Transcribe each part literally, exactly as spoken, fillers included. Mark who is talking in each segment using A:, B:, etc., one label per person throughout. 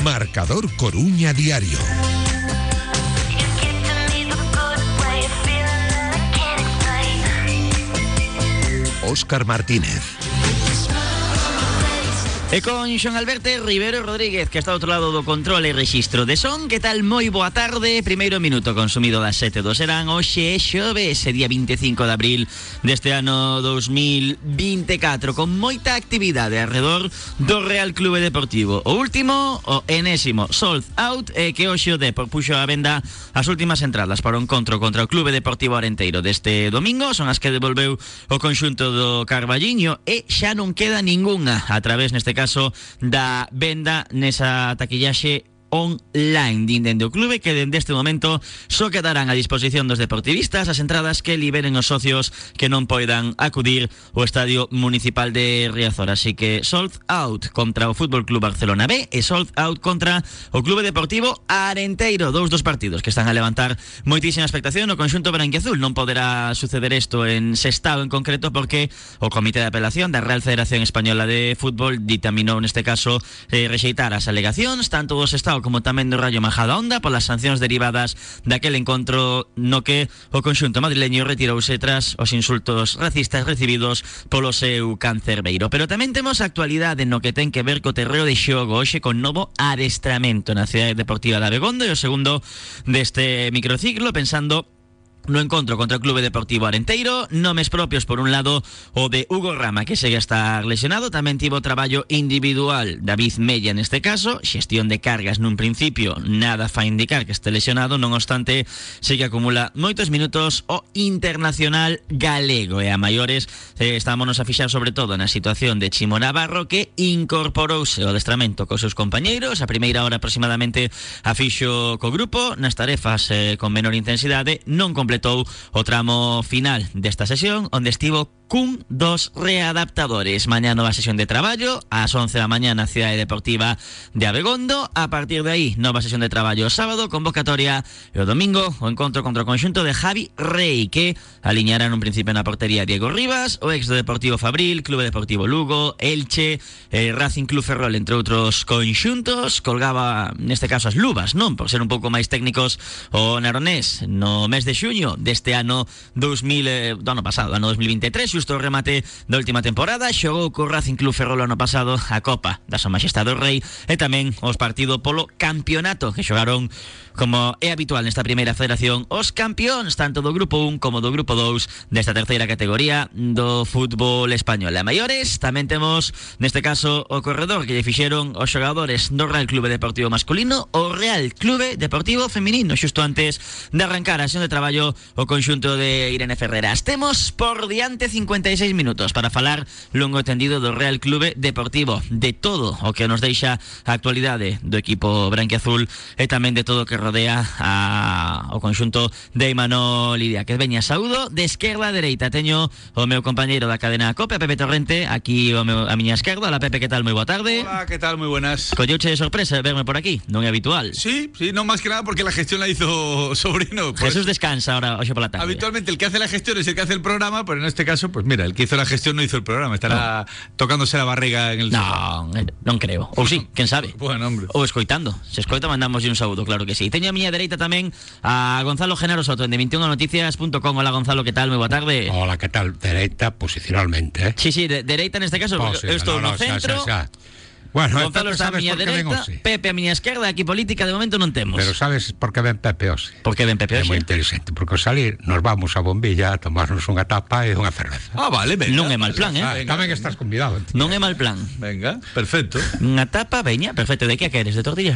A: Marcador Coruña Diario. Óscar Martínez.
B: E con Xoan Alberto Rivero Rodríguez, que está ao outro lado do control e rexistro de son. Que tal? Moi boa tarde. Primeiro minuto consumido das sete do serán. Hoxe é xoves, día vinte e cinco de abril deste ano dos mil vinte e catro, con moita actividade alrededor do Real Clube Deportivo. O último, o enésimo sold out, e que hoxe o Depor puxo a venda as últimas entradas para o encontro contra o Clube Deportivo Arenteiro deste domingo. Son as que devolveu o conxunto do Carballiño, e xa non queda ningunha a través, neste caso, caso da venda nesa taquillaxe online dende o clube, que dende este momento só quedarán a disposición dos deportivistas as entradas que liberen os socios que non poidan acudir ao Estadio Municipal de Riazor. Así que sold out contra o Fútbol Club Barcelona B e sold out contra o Clube Deportivo Arenteiro, dous dos partidos que están a levantar moitísima expectación no conxunto branquiazul. Non poderá suceder isto en Sestao en concreto, porque o Comité de Apelación da Real Federación Española de Fútbol ditaminou neste caso eh, rexeitar as alegacións tanto do Sestao como tamén do Rayo Majadahonda polas sancións derivadas daquele encontro no que o conxunto madrileño retirouse tras os insultos racistas recibidos polo seu cancerbeiro. Pero tamén temos actualidade no que ten que ver co terreo de xogo, hoxe con novo adestramento na Cidade Deportiva de Abegondo, e o segundo deste microciclo, pensando no encontro contra o Clube Deportivo Arenteiro. Nomes propios, por un lado, o de Hugo Rama, que segue a estar lesionado. Tamén tivo traballo individual David Mella neste caso. Xestión de cargas nun principio nada fa indicar que este lesionado, non obstante segue acumula moitos minutos o internacional galego. E a maiores eh, estámonos a fixar sobre todo na situación de Chimo Navarro, que incorporouse ao adestramento cos seus compañeiros. A primeira hora aproximadamente a fixo co grupo nas tarefas eh, con menor intensidade. Non completou o tramo final desta sesión, onde estivo cun dos readaptadores. Mañá nova sesión de traballo ás once da mañá na Cidade Deportiva de Abegondo. A partir de aí, nova sesión de traballo sábado, convocatoria, e o domingo o encontro contra o conxunto de Javi Rey, que aliñará nun principio na portería Diego Rivas, o ex do Deportivo Fabril, Clube Deportivo Lugo, Elche, eh, Racing Club Ferrol, entre outros conxuntos. Colgaba neste caso as luvas, non por ser un pouco máis técnicos, o naronés no mes de xuño deste ano dos mil, eh, do ano pasado, ano dos mil vinte e tres, xusto o remate da última temporada. Xogou co Racing Club Ferrol ano pasado a Copa da Súa Majestade o Rei, e tamén os partido polo campeonato que xogaron, como é habitual nesta primeira federación, os campións tanto do grupo un como do grupo dous desta terceira categoría do fútbol español. A maiores tamén temos neste caso o corredor que lle fixeron os xogadores do Real Clube Deportivo masculino o Real Clube Deportivo feminino xusto antes de arrancar a sesión de traballo o conxunto de Irene Ferreras. Temos por diante cincuenta e seis minutos para falar longo e tendido do Real Clube Deportivo, de todo o que nos deixa a actualidade do equipo branquiazul e tamén de todo o que rodea a, o conxunto de Imanol Lidia. Que veña, saúdo de esquerda a dereita. Teño o meu compañeiro da cadena COPE, a Pepe Torrente, aquí o meu, a miña esquerda. Hola Pepe, que tal? Moi boa tarde.
C: Hola, que tal? Moi buenas.
B: Colleuche de sorpresa verme por aquí, non é habitual.
C: Sí, sí, non máis que nada porque la gestión la hizo sobrino. Pues,
B: Jesús descansa ahora hoxe pola tarde.
C: Habitualmente el que hace la gestión es el que hace el programa, pero en este caso, pues mira, el que hizo la gestión no hizo el programa, estará no. tocándose la barriga en el
B: No, sofá. Non creo. Ou sí, quen sabe.
C: Bueno, hombre.
B: Ou escoitando. Se escoita mandamos un saúdo, claro que sí. Teño a miña dereita tamén a Gonzalo Genaro Soto, en de veintiuno noticias punto com. Hola Gonzalo, que tal? Moi boa tarde.
D: Hola, que tal? Dereita posicionalmente, eh?
B: Sí, sí, de, dereita neste caso,
D: Posición,
B: eu estou
D: no,
B: no
D: no,
B: centro.
D: Xa, xa, xa. Bueno,
B: Gonzalo está a miña dereita, Pepe a miña esquerda. Aquí política de momento non temos.
D: Pero sabes por que ven Pepe hoxe?
B: Por que ven Pepe hoxe?
D: É moi inteligente, porque ao salir nos vamos a Bombilla a tomarnos unha tapa e unha cerveza.
C: Ah, vale, venga.
B: Non é mal plan, eh?
D: Ah, tamén estás convidado. Tío.
B: Non é mal plan.
C: Venga, perfecto.
B: Unha tapa, veña, perfecto. De que a queres? De tortilla?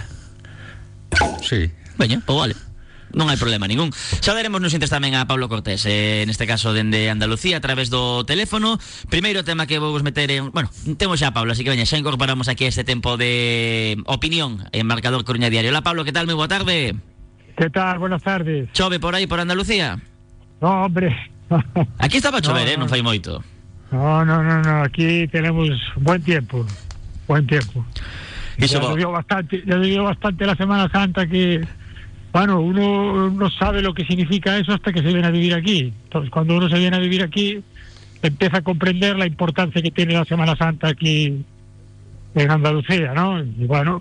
D: Sí.
B: Veña, pois vale. Non hai problema ningún. Xa daremos nos intes tamén a Pablo Cortés, eh, neste caso dende Andalucía, a través do teléfono. Primeiro tema que vou vos meter en... Bueno, temos xa a Pablo, así que veña, xa incorporamos aquí este tempo de opinión en Marcador Coruña Diario. Hola Pablo, que tal? Moi boa tarde.
E: Que tal? Buenas tardes.
B: Chove por aí, por Andalucía?
E: No, hombre.
B: Aquí estaba a chover,
E: no,
B: eh, non fai moito.
E: No, no, no, no, aquí tenemos buen tiempo. Buen tiempo.
B: Iso
E: ya
B: bo...
E: llovió bastante, ya llovió bastante la Semana Santa que... Bueno, uno no sabe lo que significa eso hasta que se viene a vivir aquí. Entonces, cuando uno se viene a vivir aquí, empieza a comprender la importancia que tiene la Semana Santa aquí en Andalucía, ¿no? Y bueno,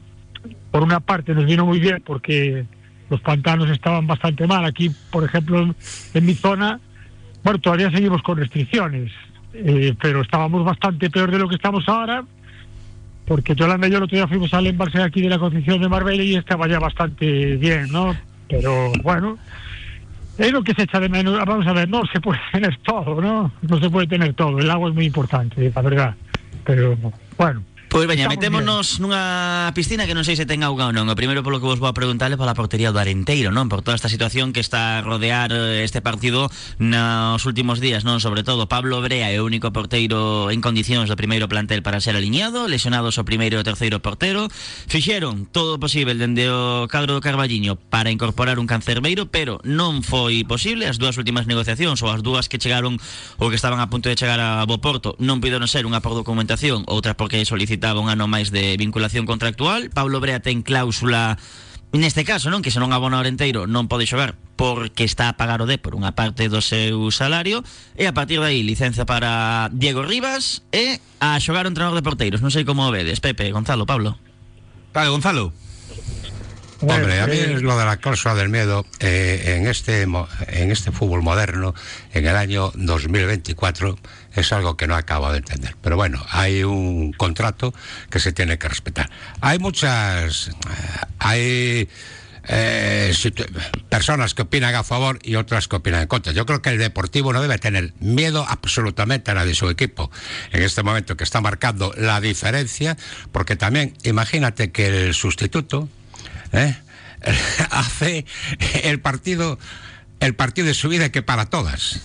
E: por una parte nos vino muy bien porque los pantanos estaban bastante mal. Aquí, por ejemplo, en mi zona, bueno, todavía seguimos con restricciones, eh, pero estábamos bastante peor de lo que estamos ahora, porque Yolanda y yo el otro día fuimos al embalse aquí de la Concepción de Marbella y estaba ya bastante bien, ¿no? Pero bueno, es lo que se echa de menos. Vamos a ver, no se puede tener todo, ¿no? No se puede tener todo. El agua es muy importante, la verdad. Pero bueno.
B: Pois veña,
E: Estamos
B: metémonos
E: bien.
B: nunha piscina que non sei se ten auga ou non. O primeiro polo que vos vou a preguntarle pola portería do Arenteiro, non? Por toda esta situación que está a rodear este partido nos últimos días, non? Sobre todo Pablo Brea é o único porteiro en condicións do primeiro plantel para ser aliñado, lesionados o primeiro e o terceiro portero. Fixeron todo o posible dende o cadro do Carballiño para incorporar un cancerbeiro, pero non foi posible. As dúas últimas negociacións, ou as dúas que chegaron ou que estaban a punto de chegar a Boporto, non puderon ser unha por documentación, outra porque solicitaron un ano máis de vinculación contractual. Pablo Brea ten cláusula neste caso, non? Que se non abona o Arenteiro non pode xogar porque está a pagar o D por unha parte do seu salario, e a partir de aí licenza para Diego Rivas e a xogar o entrenador de porteiros. Non sei como o vedes, Pepe, Gonzalo, Pablo.
C: Vale, Gonzalo.
D: Hombre, a mí
E: Eh,
D: es lo de la cláusula del miedo eh, en este mo- en este fútbol moderno, en el año dos mil veinticuatro, es algo que no acabo de entender. Pero bueno, hay un contrato que se tiene que respetar. Hay muchas, eh, hay eh, situ- personas que opinan a favor y otras que opinan en contra. Yo creo que el Deportivo no debe tener miedo absolutamente a nadie de su equipo en este momento, que está marcando la diferencia, porque también imagínate que el sustituto ¿Eh? hace el partido el partido de su vida que para todas.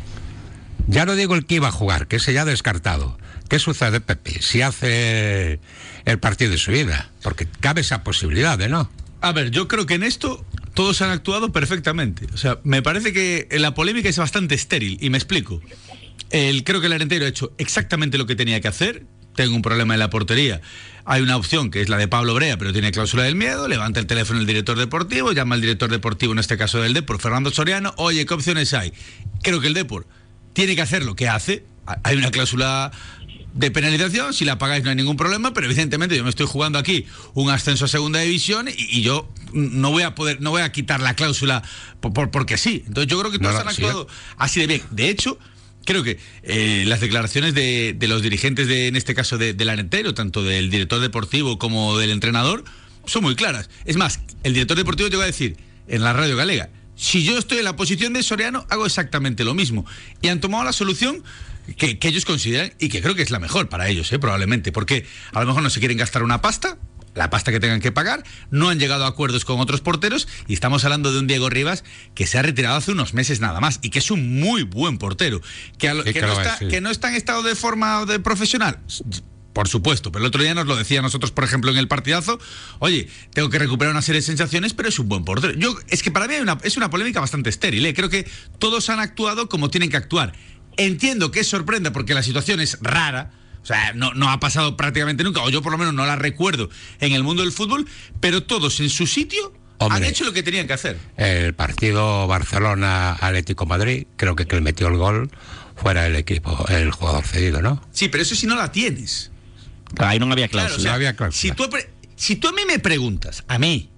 D: Ya no digo el que iba a jugar, que ese ya descartado. ¿Qué sucede, Pepe, si hace el partido de su vida? Porque cabe esa posibilidad, ¿de no?
C: A ver, yo creo que en esto todos han actuado perfectamente. O sea, me parece que la polémica es bastante estéril, y me explico. El, creo que el Arenteiro ha hecho exactamente lo que tenía que hacer. Tengo un problema en la portería. Hay una opción que es la de Pablo Brea, pero tiene cláusula del miedo. Levanta el teléfono el director deportivo, llama al director deportivo, en este caso del Depor, Fernando Soriano. Oye, ¿qué opciones hay? Creo que el Depor tiene que hacer lo que hace. Hay una cláusula de penalización, si la pagáis no hay ningún problema, pero evidentemente yo me estoy jugando aquí un ascenso a segunda división y, y yo no voy a poder, no voy a quitar la cláusula por, por, porque sí. Entonces yo creo que todos
D: No, no,
C: han
D: sí,
C: actuado así de bien. De hecho, creo que eh, las declaraciones de, de los dirigentes, de, en este caso de, del Arenteiro, tanto del director deportivo como del entrenador, son muy claras. Es más, el director deportivo llegó a decir en la radio galega: si yo estoy en la posición de Soriano, hago exactamente lo mismo. Y han tomado la solución que, que ellos consideran y que creo que es la mejor para ellos, ¿eh? Probablemente, porque a lo mejor no se quieren gastar una pasta, la pasta que tengan que pagar, no han llegado a acuerdos con otros porteros, y estamos hablando de un Diego Rivas que se ha retirado hace unos meses nada más y que es un muy buen portero, que, a lo,
D: Sí,
C: que,
D: que
C: no
D: lo
C: está,
D: es, sí.
C: que no está en estado de forma de profesional. Por supuesto, pero el otro día nos lo decía a nosotros, por ejemplo, en el partidazo: oye, tengo que recuperar una serie de sensaciones, pero es un buen portero. Yo, es que para mí hay una, es una polémica bastante estéril, ¿eh? Creo que todos han actuado como tienen que actuar. Entiendo que sorprenda porque la situación es rara, o sea, no, no ha pasado prácticamente nunca, o yo por lo menos no la recuerdo en el mundo del fútbol, pero todos en su sitio
D: Hombre,
C: han hecho lo que tenían que hacer.
D: El partido Barcelona-Atlético Madrid, creo que el metió el gol fuera el equipo, el jugador cedido, ¿no?
C: Sí, pero eso si no la tienes.
B: Ahí non había
C: Claro, o
B: cláusula.
C: sea,
D: no había cláusula.
C: Si tú, pre- si tú a mí me preguntas, a mí,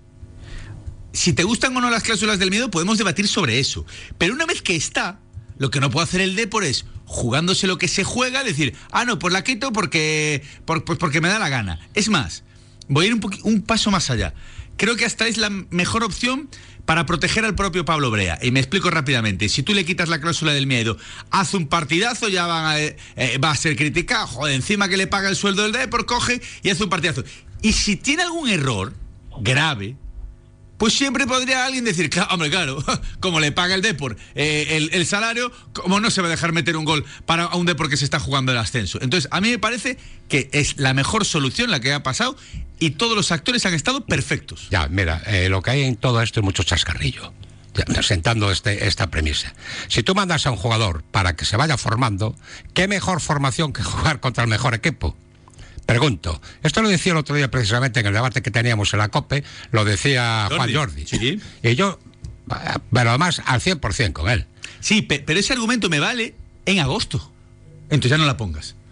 C: si te gustan o no las cláusulas del miedo, podemos debatir sobre eso. Pero una vez que está, lo que no puede hacer el Depor es, jugándose lo que se juega, decir: ah, no, pues la quito porque, por, pues porque me da la gana. Es más, voy a ir un, poqui- un paso más allá. Creo que hasta es la mejor opción para proteger al propio Pablo Brea. Y me explico rápidamente. Si tú le quitas la cláusula del miedo, hace un partidazo, ya van a, eh, va a ser criticado. Joder, encima que le paga el sueldo del Depor, coge y hace un partidazo. Y si tiene algún error grave, pues siempre podría alguien decir: claro, hombre, claro, como le paga el Depor eh, el, el salario, ¿cómo no se va a dejar meter un gol para un Depor que se está jugando el ascenso? Entonces, a mí me parece que es la mejor solución la que ha pasado, y todos los actores han estado perfectos.
D: Ya, mira, eh, lo que hay en todo esto es mucho chascarrillo, ya, sentando este, esta premisa. Si tú mandas a un jugador para que se vaya formando, ¿qué mejor formación que jugar contra el mejor equipo? Pregunto. Esto lo decía el otro día precisamente en el debate que teníamos en la COPE, lo decía
C: Jordi,
D: Juan Jordi.
C: sí.
D: Y yo, pero además al cien por ciento con él.
C: Sí, pe- pero ese argumento me vale en agosto. Entonces ya no la pongas.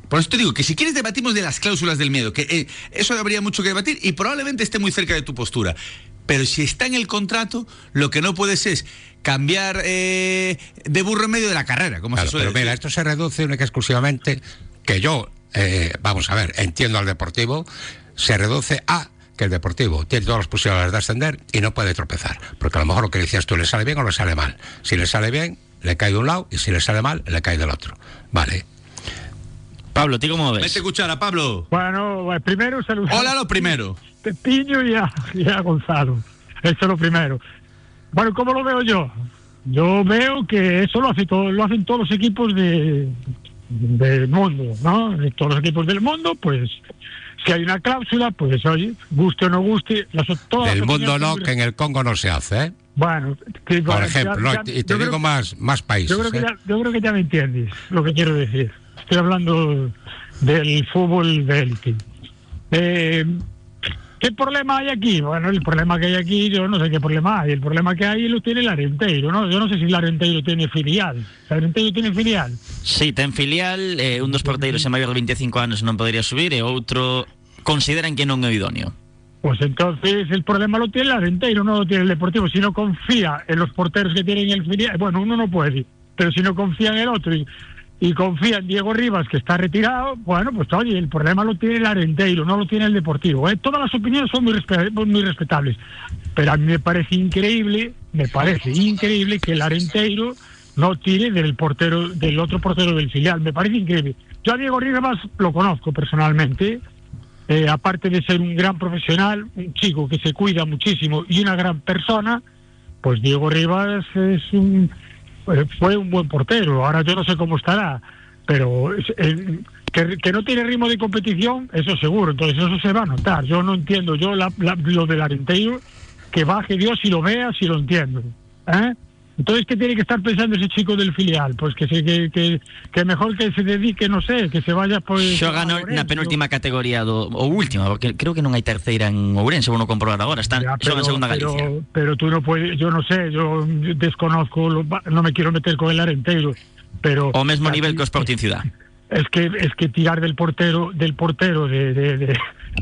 C: Por eso te digo que si quieres debatimos de las cláusulas del miedo, que eh, eso habría mucho que debatir y probablemente esté muy cerca de tu postura. Pero si está en el contrato, lo que no puedes es cambiar eh, de burro en medio de la carrera, como
D: claro,
C: se suele
D: pero
C: decir.
D: mira, esto se reduce única y exclusivamente, que yo, eh, vamos a ver, entiendo al Deportivo, se reduce a que el Deportivo tiene todas las posibilidades de ascender y no puede tropezar. Porque a lo mejor lo que decías tú le sale bien o le sale mal. Si le sale bien, le cae de un lado, y si le sale mal, le cae del otro. Vale.
B: Pablo, ¿tú cómo ves?
C: Vete cuchara, Pablo.
E: Bueno, bueno, primero saludar
C: Hola, lo primero.
E: a Pepiño y a, y a Gonzalo. Eso es lo primero. Bueno, ¿cómo lo veo yo? Yo veo que eso lo hace todo, lo hacen todos los equipos de, del mundo, ¿no? De todos los equipos del mundo, pues si hay una cláusula, pues oye, guste o no guste, las, todas
D: Del
E: las
D: mundo
E: opiniones
D: no,
E: son-
D: que en el Congo no se hace, ¿eh?
E: Bueno, que-
D: Por
E: ya-
D: ejemplo,
E: ya-
D: ¿no?
E: ya-
D: Y te
E: yo
D: digo
E: creo-
D: más, más países.
E: Yo creo, que
D: ¿eh?
E: ya, yo creo que ya me entiendes lo que quiero decir. Estoy hablando del fútbol de élite. Eh, ¿Qué problema hay aquí? Bueno, el problema que hay aquí, yo no sé qué problema hay. El problema que hay lo tiene el Arenteiro, ¿no? Yo no sé si el Arenteiro tiene filial. ¿El Arenteiro tiene filial?
B: Sí, ten filial, eh, un dos porteiros en maior de veinticinco anos non podería subir e outro consideran que non é idóneo.
E: Pues entonces el problema lo tiene el Arenteiro, no lo tiene el Deportivo. Si no confía en los porteros que tienen el filial, bueno, uno no puede, pero si no confía en el otro y, y confía en Diego Rivas, que está retirado, bueno, pues oye, el problema lo tiene el Arenteiro, no lo tiene el Deportivo. ¿eh? Todas las opiniones son muy, respe- muy respetables, pero a mí me parece increíble, me parece increíble que el Arenteiro no tire del portero, del otro portero del filial. Me parece increíble. Yo a Diego Rivas lo conozco personalmente. Eh, aparte de ser un gran profesional, un chico que se cuida muchísimo y una gran persona, pues Diego Rivas es un, eh, fue un buen portero. Ahora yo no sé cómo estará, pero es- eh, que, que no tiene ritmo de competición, eso seguro. Entonces eso se va a notar. Yo no entiendo, yo la, la- lo del Arenteiro, que baje Dios y lo vea, si lo entiendo. ¿eh? Entonces, ¿qué tiene que estar pensando ese chico del filial? Pues que se, que, que, que mejor que se dedique, no sé, que se vaya pues...
B: Xoga no, na penúltima categoría do, ou última, porque creo que non hai terceira en Ourense, vou non comprobar agora, está,
E: Ya,
B: xoga en segunda
E: pero,
B: Galicia.
E: pero tú no puedes, yo no sé, yo desconozco, lo- no me quiero meter con el Arenteiro, pero...
B: O mesmo
E: aquí-
B: nivel que o Sporting Ciudad.
E: Es que, es que tirar del portero, del portero, de, de, de-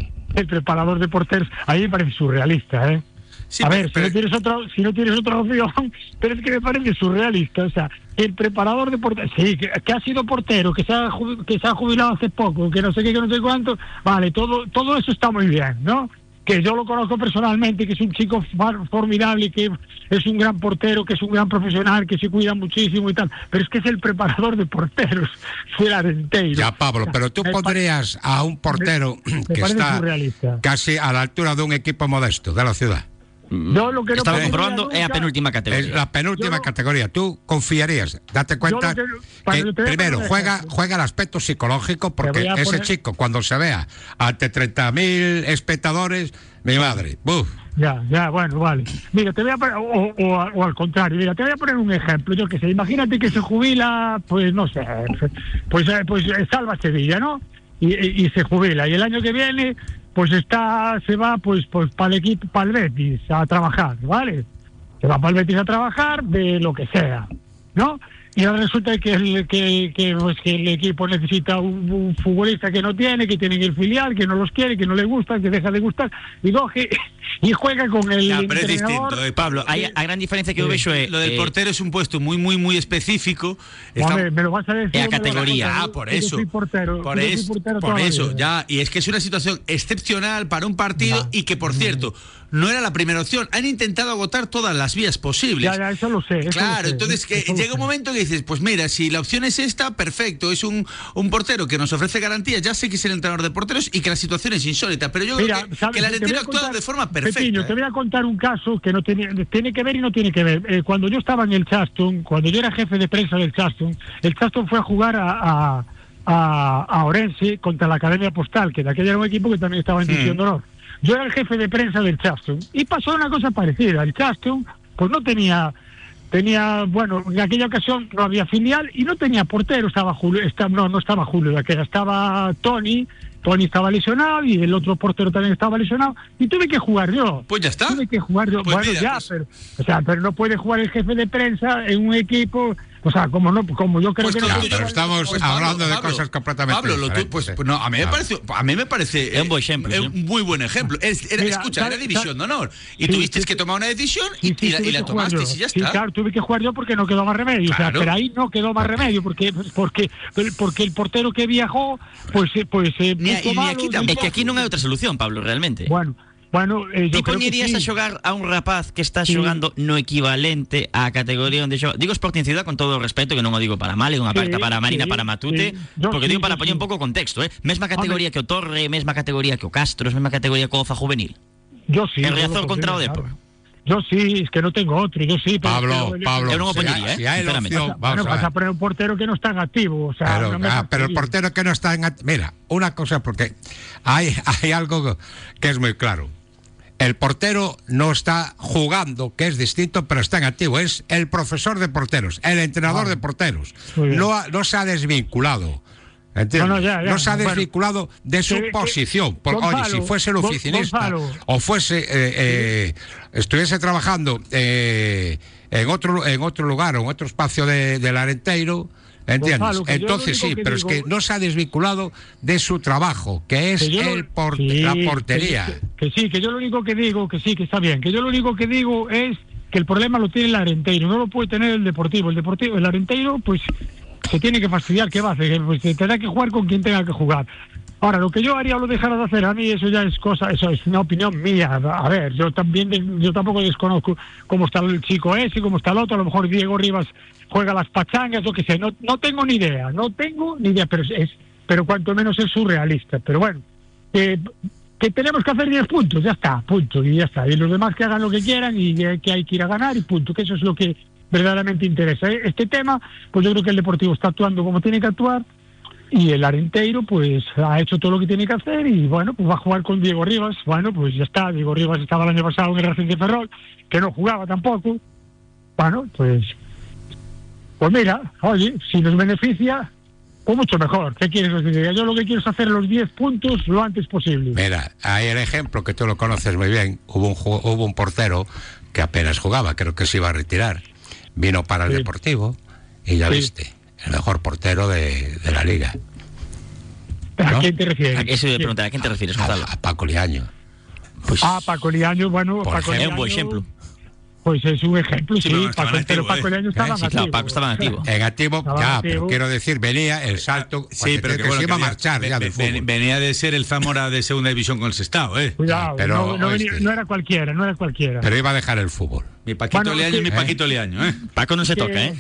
E: el preparador de porteros, a mí me parece surrealista, ¿eh?
C: Sí,
E: a ver,
C: pero-
E: si, no tienes otra, si no tienes otra opción, pero es que me parece surrealista. O sea, el preparador de porteros, sí, que, que ha sido portero, que se, ha, ju- que se ha jubilado hace poco, que no sé qué, que no sé cuánto, vale, todo, todo eso está muy bien, ¿no? Que yo lo conozco personalmente, que es un chico far- formidable, que es un gran portero, que es un gran profesional, que se cuida muchísimo y tal, pero es que es el preparador de porteros, fuera de Arenteiro.
D: Ya, Pablo, pero tú
E: Me pa-
D: pondrías a un portero
E: me
D: que
E: parece
D: está
E: surrealista.
D: casi a la altura de un equipo modesto de la ciudad.
E: Yo lo que no
B: Estaba
E: pondría
B: comprobando, é a
E: nunca-
B: penúltima
D: Es
B: categoría.
D: la penúltima
E: Yo no-
D: categoría. Tú confiarías, date cuenta
E: Yo lo que- para
D: que
E: que te voy a
D: primero
E: poner un
D: juega,
E: ejemplo.
D: juega el aspecto psicológico, porque
E: voy a
D: ese
E: poner-
D: chico cuando se vea ante treinta mil espectadores, mi madre, ¡buf!
E: Ya, ya, bueno, vale. Mira, te voy a poner, o, o, o al contrario, mira, te voy a poner un ejemplo, yo que sé, imagínate que se jubila, pues no sé, pues, eh, pues eh, Salva Sevilla, ¿no? Y, y, y se jubila, y el año que viene, pues está, se va pues, pues para el equipo, para el Betis a trabajar, ¿vale? Se va para el Betis a trabajar de lo que sea, ¿no? Y ahora resulta que el, que, que, pues, que el equipo necesita un, un futbolista que no tiene, que tiene el filial, que no los quiere, que no le gusta, que deja de gustar, y coge y juega con el
C: Ya, pero es
E: entrenador.
C: distinto, eh,
B: Pablo, hai, a gran diferencia que eu vexo é
C: Lo del
B: eh,
C: portero es un puesto muy, muy, muy específico. Está-
E: Hombre, me lo vas a decir.
B: Eh, a
E: o me lo vas a
B: categoría.
E: contar,
C: Ah, por
E: que yo
C: eso.
E: soy portero,
C: por
E: que yo soy
C: eso,
E: portero
C: por
E: toda la
C: eso,
E: vida.
C: ya. Y es que es una situación excepcional para un partido
E: Ya.
C: y que, por cierto, no era la primera opción. Han intentado agotar todas las vías posibles.
E: Ya, ya, eso lo sé. eso
C: Claro,
E: lo sé,
C: entonces que
E: eso lo
C: llega un
E: sé.
C: momento que dices, pues mira, si la opción es esta, perfecto, es un, un portero que nos ofrece garantías, ya sé que es el entrenador de porteros y que la situación es insólita, pero yo
E: Mira,
C: creo que,
E: ¿sabes?
C: que el
E: Te voy
C: Argentino
E: a
C: ha actuado
E: contar-
C: de forma perfecta.
E: Pepiño, te
C: ¿eh?
E: voy a contar un caso que no tiene, tiene que ver y no tiene que ver. Eh, cuando yo estaba en el Chaston, cuando yo era jefe de prensa del Chaston, el Chaston fue a jugar a, a, a, a Orense contra la Academia Postal, que de aquella era un equipo que también estaba en división de honor. Yo era el jefe de prensa del Chaston y pasó una cosa parecida. El Chaston pues no tenía... Tenía, bueno, en aquella ocasión no había filial y no tenía portero, estaba Julio, estaba, no, no estaba Julio, de aquella, estaba Tony, Tony estaba lesionado y el otro portero también estaba lesionado y tuve que jugar yo.
C: Pues ya está.
E: Tuve que jugar yo.
C: Pues
E: bueno,
C: mira,
E: ya,
C: pues-
E: pero, o sea, pero no puede jugar el jefe de prensa en un equipo O sea, como no, como yo creo
C: Pues
E: que no.
C: claro,
E: tiene
D: pero
E: que-
D: estamos
C: Pues,
D: hablando
C: Pablo,
D: de
C: Pablo,
D: cosas completamente
C: Pablo, lo tú,
D: diferentes.
C: pues, pues no, a mí me
D: Claro.
C: parece, a mí me parece
B: Es un
C: eh,
B: buen ejemplo,
C: es
B: sí.
C: un muy buen ejemplo. Es- era-
E: Mira,
C: escucha,
E: ¿sabes-
C: era división de honor y
E: Sí,
C: tuviste
E: sí,
C: que tomar una decisión y,
E: Sí, sí,
C: y la,
E: tuve
C: y la
E: que jugar
C: tomaste
E: yo.
C: y ya
E: Sí,
C: está.
E: claro, tuve que jugar yo porque no quedó más remedio. O sea,
C: Claro.
E: pero ahí no quedó más remedio porque porque porque el portero que viajó, pues eh, pues eh,
C: Ni a-
E: puso
C: y ni
E: malo,
C: aquí
E: del
C: tampoco.
B: É que aquí non hai outra solución, Pablo, realmente.
E: Bueno, bueno, eh,
B: Ti
E: yo creo que
B: poñerías
E: sí.
B: a xogar a un rapaz que está
E: Sí.
B: xogando no equivalente á categoría onde xoga. Digo Sporting Ciudad con todo o respeto, que non o digo para mal, é unha
E: Sí,
B: aperta para Marina,
E: sí,
B: para Matute,
E: sí. Yo
B: porque
E: sí,
B: digo para
E: yo
B: poñer
E: sí.
B: un pouco o contexto, eh? Mesma categoría que o Torre, mesma categoría que o Castros, mesma categoría que o Oza Juvenil.
E: Yo sí.
B: En
E: yo
B: Riazor
E: lo
B: contra o
E: considero,
B: Depor.
E: claro. Yo sí, es que no tengo otro, yo sí. Pero,
D: Pablo,
E: pero-
D: Pablo,
B: Eu non o
D: si
B: poñería,
D: hay-
B: eh,
D: si hay la
B: sinceramente.
D: opción,
E: Bueno,
D: vamos a
E: vas
D: ver.
E: a poner un portero que no está en activo, o sea,
D: Pero,
E: no me
D: ah, pero el
E: fastidies.
D: portero que no está en... act- Mira, una cosa, porque hay, hay algo que es muy claro. El portero no está jugando, que es distinto, pero está en activo. Es el profesor de porteros, el entrenador
E: Ah,
D: de porteros.
E: muy bien.
D: No, ha- no se ha desvinculado. ¿Entiendes?
E: No, no, ya, ya,
D: No se ha
E: bueno.
D: desvinculado de su
E: Que- que-
D: posición. Por-
E: Gonzalo,
D: oye, si fuese el
E: Gon-
D: oficinista
E: Gonzalo.
D: o fuese eh, eh, estuviese trabajando eh, en otro en otro lugar o en otro espacio de, del Arenteiro, ¿entiendes?
E: Gonzalo, que yo lo
D: Entonces
E: único
D: sí,
E: que
D: pero
E: digo-
D: es que no se ha desvinculado de su trabajo, que es
E: Que yo lo-
D: el por-
E: sí,
D: la
E: que-
D: portería.
E: Que, que sí, que yo lo único que digo, que sí, que está bien, que yo lo único que digo es que el problema lo tiene el Arenteiro, no lo puede tener el Deportivo. El Deportivo, el Arenteiro, pues se tiene que fastidiar, ¿qué va a hacer? Pues tendrá que jugar con quien tenga que jugar. Ahora, lo que yo haría o lo dejara de hacer, a mí eso ya es cosa, eso es una opinión mía. A ver, yo también, de- yo tampoco desconozco cómo está el chico ese, cómo está el otro. A lo mejor Diego Rivas juega las pachangas, yo qué sé. No, no tengo ni idea, no tengo ni idea, pero es, pero cuanto menos es surrealista. Pero bueno, que, que tenemos que hacer diez puntos, ya está, punto, y ya está. Y los demás que hagan lo que quieran y que, que hay que ir a ganar y punto, que eso es lo que verdaderamente interesa. Este tema, pues yo creo que el Deportivo está actuando como tiene que actuar. Y el Arenteiro, pues, ha hecho todo lo que tiene que hacer y, bueno, pues va a jugar con Diego Rivas. Bueno, pues ya está. Diego Rivas estaba el año pasado en el Racing de Ferrol, que no jugaba tampoco. Bueno, pues... Pues mira, oye, si nos beneficia, pues mucho mejor. ¿Qué quieres que os diga? Yo lo que quiero es hacer los diez puntos lo antes posible.
D: Mira, hay el ejemplo que tú lo conoces muy bien. Hubo un, ju- hubo un portero que apenas jugaba, creo que se iba a retirar. Vino para el
E: Sí.
D: Deportivo y ya
E: Sí.
D: viste, el mejor portero de, de la liga.
E: ¿A
D: ¿no?
E: quién te refieres?
B: A- Eso de
E: Sí.
B: preguntar, ¿a quién te refieres,
D: A,
B: Gonzalo?
D: a Paco Liaño.
B: Pues,
E: Ah, Paco Liaño, bueno,
D: Por
E: Paco
D: ejemplo.
B: é un bo
E: Liaño,
B: exemplo.
E: Pues es un ejemplo, sí,
C: Sí, pero no estaba
E: Paco,
C: en
E: pero
C: activo,
E: Paco
C: ¿eh?
E: Liaño estaba
D: Eh,
E: en
B: sí, claro,
E: activo.
B: Paco estaba en activo.
D: En activo,
E: Estaba
D: ya,
E: activo.
D: pero quiero decir, venía el salto.
C: Sí, pero que, bueno,
D: se iba a
C: que
D: marchar
C: ve-
D: ya
C: ve-
D: del
C: ven-
D: fútbol.
C: venía de ser el Zamora de segunda división con el Sestao, ¿eh?
E: Cuidado,
D: pero,
E: no, no,
D: oíste.
E: venía- no era cualquiera, no era cualquiera.
D: Pero iba a dejar el fútbol.
C: Mi Paquito
E: Bueno,
C: Leaño,
E: que-
C: mi Paquito Leaño, ¿eh?
B: Paco non se
E: que-
B: toca, eh?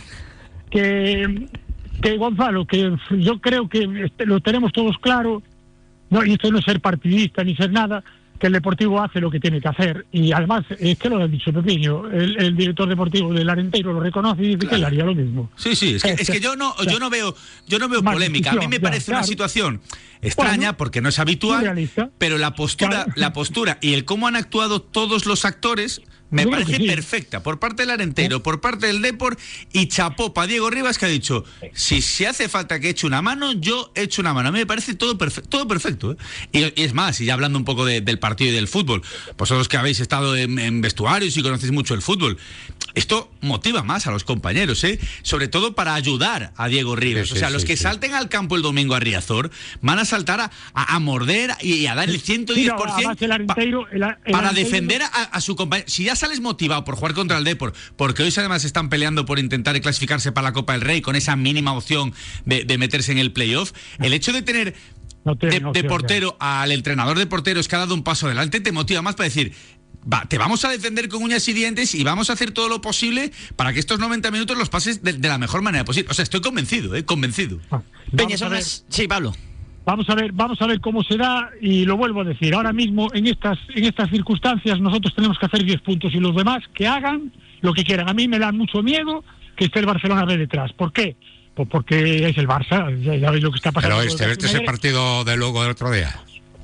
E: que, que Gonzalo, que yo creo que este- lo tenemos todos claro, no, y esto no es ser partidista ni ser nada, que el Deportivo hace lo que tiene que hacer. Y además, es que lo ha dicho Pepiño, el, el director deportivo del Arenteiro lo reconoce y dice que él haría lo mismo.
C: Sí, sí, es que, es que yo no, yo no veo, yo no veo polémica. A mí me parece una situación extraña
E: Bueno,
C: porque no es habitual,
E: surrealista.
C: pero la postura,
E: Claro.
C: la postura y el cómo han actuado todos los actores me
E: Yo creo
C: parece
E: que sí.
C: perfecta por parte del Arenteiro, por parte del Depor y chapó para Diego Rivas que ha dicho si se hace falta que eche una mano, yo echo una mano. A mí me parece todo perfecto, todo perfecto, ¿eh? y, y es más, y ya hablando un poco de- del partido y del fútbol, vosotros que habéis estado en, en vestuarios y conocéis mucho el fútbol, esto motiva más a los compañeros, ¿eh? Sobre todo para ayudar a Diego Rivas.
D: Sí,
C: o sea,
D: sí,
C: los
D: sí,
C: que
D: sí.
C: salten al campo el domingo a Riazor van a saltar a, a- a morder y a dar el ciento diez por ciento
E: Sí, no, además el Arenteiro- el- el
C: para
E: Arenteiro-
C: defender a, a su compañero. Si ya sales motivado por jugar contra el Depor, porque hoy además están peleando por intentar clasificarse para la Copa del Rey con esa mínima opción de, de meterse en el playoff, el hecho de tener
E: No
C: de,
E: tiene
C: de
E: opción,
C: portero al entrenador de porteros que ha dado un paso adelante te motiva más para decir, va, te vamos a defender con uñas y dientes y vamos a hacer todo lo posible para que estos noventa minutos los pases de, de la mejor manera posible. O sea, estoy convencido, ¿eh? Convencido.
E: Ah,
B: Peña,
E: vamos a
B: son
E: ver.
B: las... Sí, Pablo.
E: Vamos a ver, vamos a ver cómo se da y lo vuelvo a decir. Ahora mismo en estas en estas circunstancias nosotros tenemos que hacer diez puntos y los demás que hagan lo que quieran. A mí me da mucho miedo que esté el Barcelona B detrás. ¿Por qué? Pues porque es el Barça. Ya, ya veis lo que está pasando.
D: Pero
E: con
D: este,
E: el
D: este es el
E: Barcelona.
D: partido de Lugo del otro día.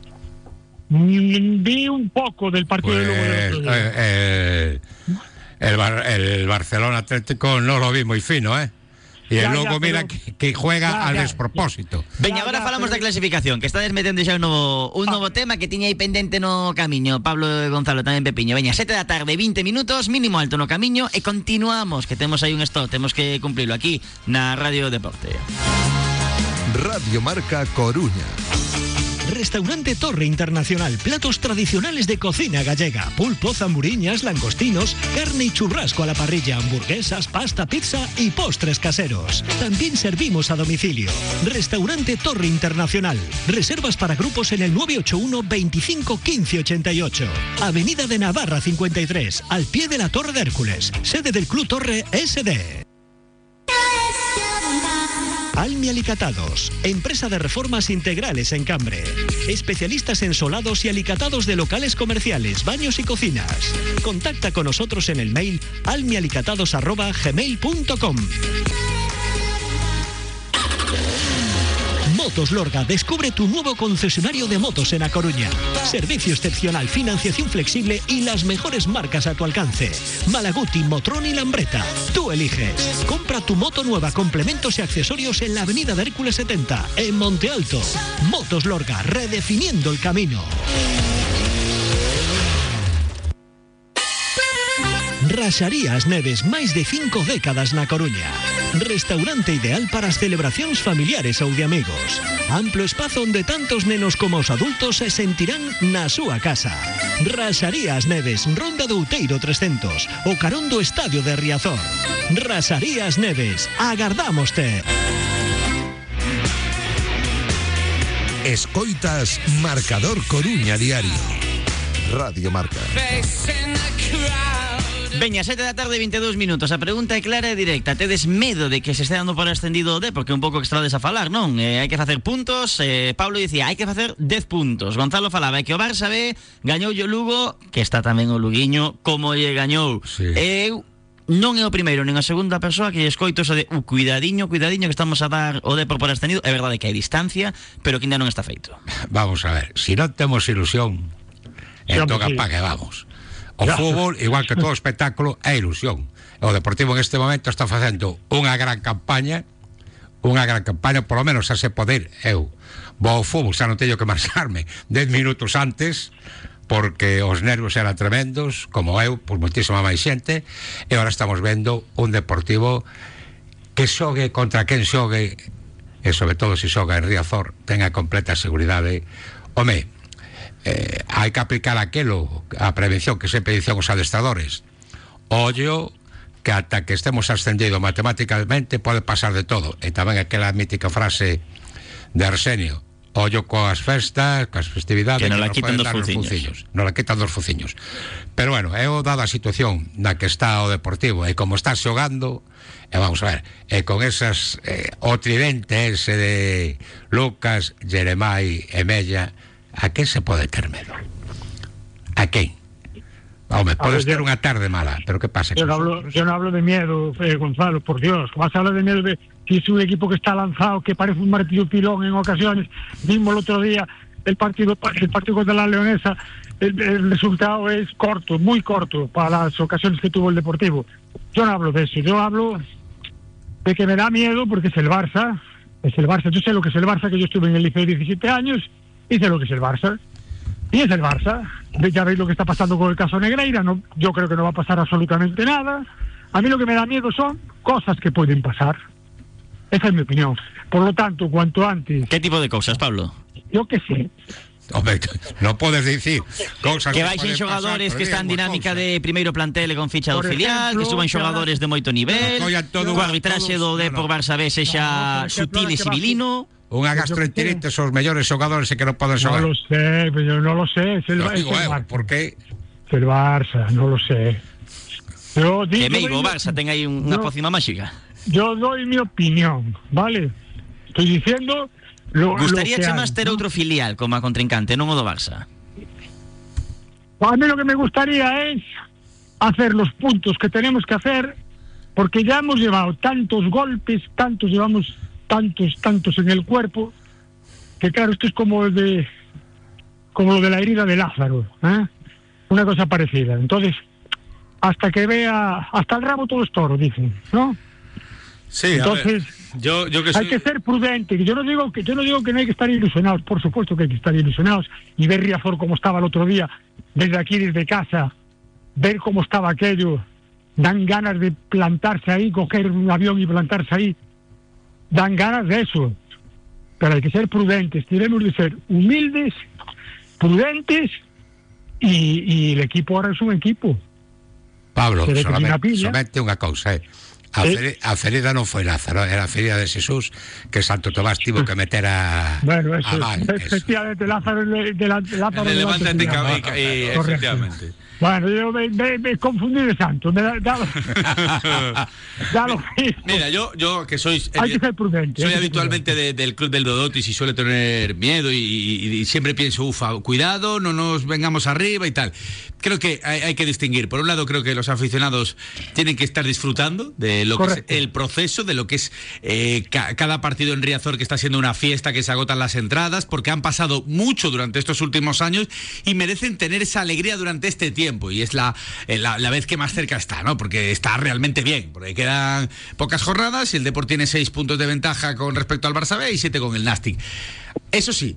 E: Mm, Vi un poco del partido
D: Pues,
E: de Lugo del otro día.
D: eh, eh, el, Bar- el Barcelona Atlético no lo vi muy fino, ¿eh? E
E: Ya,
D: logo
E: ya,
D: mira
E: pero-
D: que, que juega
E: Ya,
D: al
E: ya,
D: despropósito.
B: Veña,
E: Ya,
B: agora
E: ya,
B: falamos
E: pero-
B: da clasificación, que estades metendo xa un novo, un novo tema que tiña aí pendente no camiño. Pablo e Gonzalo tamén Pepiño. Veña, sete da tarde, vinte minutos, mínimo alto no camiño e continuamos, que temos aí un stop, temos que cumplilo aquí na Radio Deporte.
A: Radio Marca Coruña.
F: Restaurante Torre Internacional. Platos tradicionales de cocina gallega. Pulpo, zamburiñas, langostinos, carne y churrasco a la parrilla, hamburguesas, pasta, pizza y postres caseros. También servimos a domicilio. Restaurante Torre Internacional. Reservas para grupos en el nueve ocho uno, veinticinco, quince, ochenta y ocho. Avenida de Navarra cincuenta y tres, al pie de la Torre de Hércules. Sede del Club Torre S D. Almi Alicatados, empresa de reformas integrales en Cambre. Especialistas en solados y alicatados de locales comerciales, baños y cocinas. Contacta con nosotros en el mail almialicatados arroba gmail punto com. Motos Lorga, descubre tu nuevo concesionario de motos en A Coruña. Servicio excepcional, financiación flexible y las mejores marcas a tu alcance. Malaguti, Motrón y Lambretta. Tú eliges. Compra tu moto nueva, complementos y accesorios en la avenida de Hércules setenta, en Monte Alto. Motos Lorga, redefiniendo el camino. Raxarías Neves, máis de cinco décadas na Coruña. Restaurante ideal para as celebracións familiares ou de amigos. Amplo espazo onde tantos nenos como os adultos se sentirán na súa casa. Raxarías Neves, Ronda do Outeiro trescentos, o carón do Estadio de Riazor. Raxarías Neves, agardámoste.
A: Escoitas Marcador Coruña Diario. Radio Marca.
B: Veña, sete da tarde, vinte e dous minutos. A pregunta é clara e directa. Tedes medo de que se este dando por ascendido o D? Porque un pouco que estrades a falar, non? Eh, hai que facer puntos. eh, Pablo dicía, hai que facer dez puntos. Gonzalo falaba que o Barça B gañou o Lugo, que está tamén o Luguiño, como lle gañou.
D: Sí.
B: Eu non é o primeiro nin a segunda persoa que escoito eso de uh, cuidadiño, cuidadiño que estamos a dar o D por por ascendido. É verdade que hai distancia, pero que ainda non está feito.
D: Vamos a ver, si non temos ilusión, entón
E: Sí.
D: apague, vamos. O
E: Ya.
D: fútbol, igual que todo espectáculo, é ilusión. O Deportivo en este momento está facendo unha gran campaña, unha gran campaña, por lo menos a se poder, eu vou ao fútbol, xa non teño que marcharme dez minutos antes, porque os nervios eran tremendos, como eu, por moitísima máis xente, e agora estamos vendo un Deportivo que xogue contra quen xogue, e sobre todo se xoga en Riazor, tenga completa seguridade. Home, eh, hai que aplicar aquelo, a prevención que sempre dicen os adestradores. Ollo, que ata que estemos ascendidos matemáticamente pode pasar de todo. E tamén aquela mítica frase de Arsenio: ollo coas festas, coas festividades,
B: Que non la
D: nos
B: quitan
D: poden
B: dos
D: dar os
B: fuciños.
D: Non la quitan dos fuciños. Pero bueno, eu dada a situación na que está o Deportivo e como está xogando, e vamos a ver, e con esas eh, o tridente ese de Lucas, Jeremai e Mella, a quen se pode ter medo? A quen? Home, podes
E: ver,
D: ter
E: yo-
D: unha tarde mala, pero que pasa?
E: Yo no hablo, yo no hablo de miedo, eh, Gonzalo, por Dios. ¿Cómo vas a hablar de miedo de si es un equipo que está lanzado, que parece un martillo pilón en ocasiones? Mismo el otro día, el partido el partido contra la Leonesa, el, el resultado es corto, muy corto para las ocasiones que tuvo el Deportivo. Yo no hablo de eso, yo hablo de que me da miedo porque es el Barça, es el Barça. Yo sé lo que es el Barça, que yo estuve en el liceo de diecisiete años, y sé lo que es el Barça. Y es el Barça. Ya veis lo que está pasando con el caso Negreira. No, yo creo que no va a pasar absolutamente nada. A mí lo que me da miedo son cosas que pueden pasar. Esa es mi opinión. Por lo tanto, cuanto antes,
B: Que tipo de cousas, Pablo?
E: yo que sé,
D: Home, non podes dicir cousas
B: Que
D: non
B: baixen
D: poden
B: xogadores
D: pasar,
B: que
D: pero
B: están
D: digan unha
B: dinámica
D: cousa.
B: de primeiro plantel e con ficha do
E: Por
B: filial,
E: ejemplo,
B: que suban
E: que
B: xogadores de moito nivel,
D: Que collan todo-
B: o arbitraxe do D
D: todos-
B: por Barça B sexa
E: No, por ejemplo,
B: sutil e
E: que va-
B: civilino.
D: Unha gastroenteritis os mellores xogadores e que non poden
E: no
D: xogar.
E: lo sé, pero no lo sé. Es el,
D: Lo
E: es
D: digo
E: el
D: eu,
E: Barça.
D: por que?
E: Es el Barça, no lo sé. Yo,
B: Que
E: digo-
B: Meigo o Barça ten aí unha
E: yo-
B: pócima máxica.
E: Yo doy mi opinión, ¿vale? Estoy diciendo lo,
B: Gustaría
E: lo que
B: che
E: hay,
B: máis ter
E: ¿no?
B: outro filial como a contrincante, non o do Barça.
E: A mí lo que me gustaría es hacer los puntos que tenemos que hacer, porque ya hemos llevado tantos golpes, tantos llevamos tantos, tantos en el cuerpo, que claro, esto es como el de como lo de la herida de Lázaro, ¿eh? Una cosa parecida. Entonces, hasta que vea, hasta el rabo todo es toro, dicen, ¿no?
C: Sí,
E: Entonces,
C: a ver, yo, yo que
E: hay
C: soy...
E: que ser prudente. Yo no digo que yo no digo que no hay que estar ilusionados, por supuesto que hay que estar ilusionados y ver Riazor como estaba el otro día, desde aquí, desde casa, ver cómo estaba aquello, dan ganas de plantarse ahí, coger un avión y plantarse ahí, dan ganas de eso. Pero hay que ser prudentes, tenemos de ser humildes, prudentes, y, y el equipo ahora es un equipo.
D: Pablo,
E: Pero que
D: solamente,
E: sin a pilla.
D: solamente unha cousa, eh. A,
E: Sí.
D: feri- a ferida non foi Lázaro, era a ferida de Jesús que Santo Tomás tivo que meter a,
E: Bueno, eso
D: a man.
E: es, efectivamente, Lázaro, de, de la, de Lázaro
C: El de
E: Levante
C: Levante
E: tiraba.
C: y, y,
E: Correcto.
C: efectivamente.
E: Bueno, yo me, me, me confundí de santo, me da, da, da lo mismo.
C: Mira, yo, yo que soy...
E: Hay que ser prudente.
C: Soy
E: hay que ser
C: habitualmente de- del club del Dodotis y suele tener miedo y, y- y siempre pienso, ufa, cuidado, no nos vengamos arriba y tal. Creo que hay, hay que distinguir. Por un lado, creo que los aficionados tienen que estar disfrutando de lo
E: Correcto.
C: que es el proceso, de lo que es eh, ca- cada partido en Riazor, que está siendo una fiesta, que se agotan las entradas, porque han pasado mucho durante estos últimos años y merecen tener esa alegría durante este tiempo. Y es la, eh, la, la vez que más cerca está, ¿no? Porque está realmente bien, porque quedan pocas jornadas y el Depor tiene seis puntos de ventaja con respecto al Barça B y siete con el Nastic. Eso sí,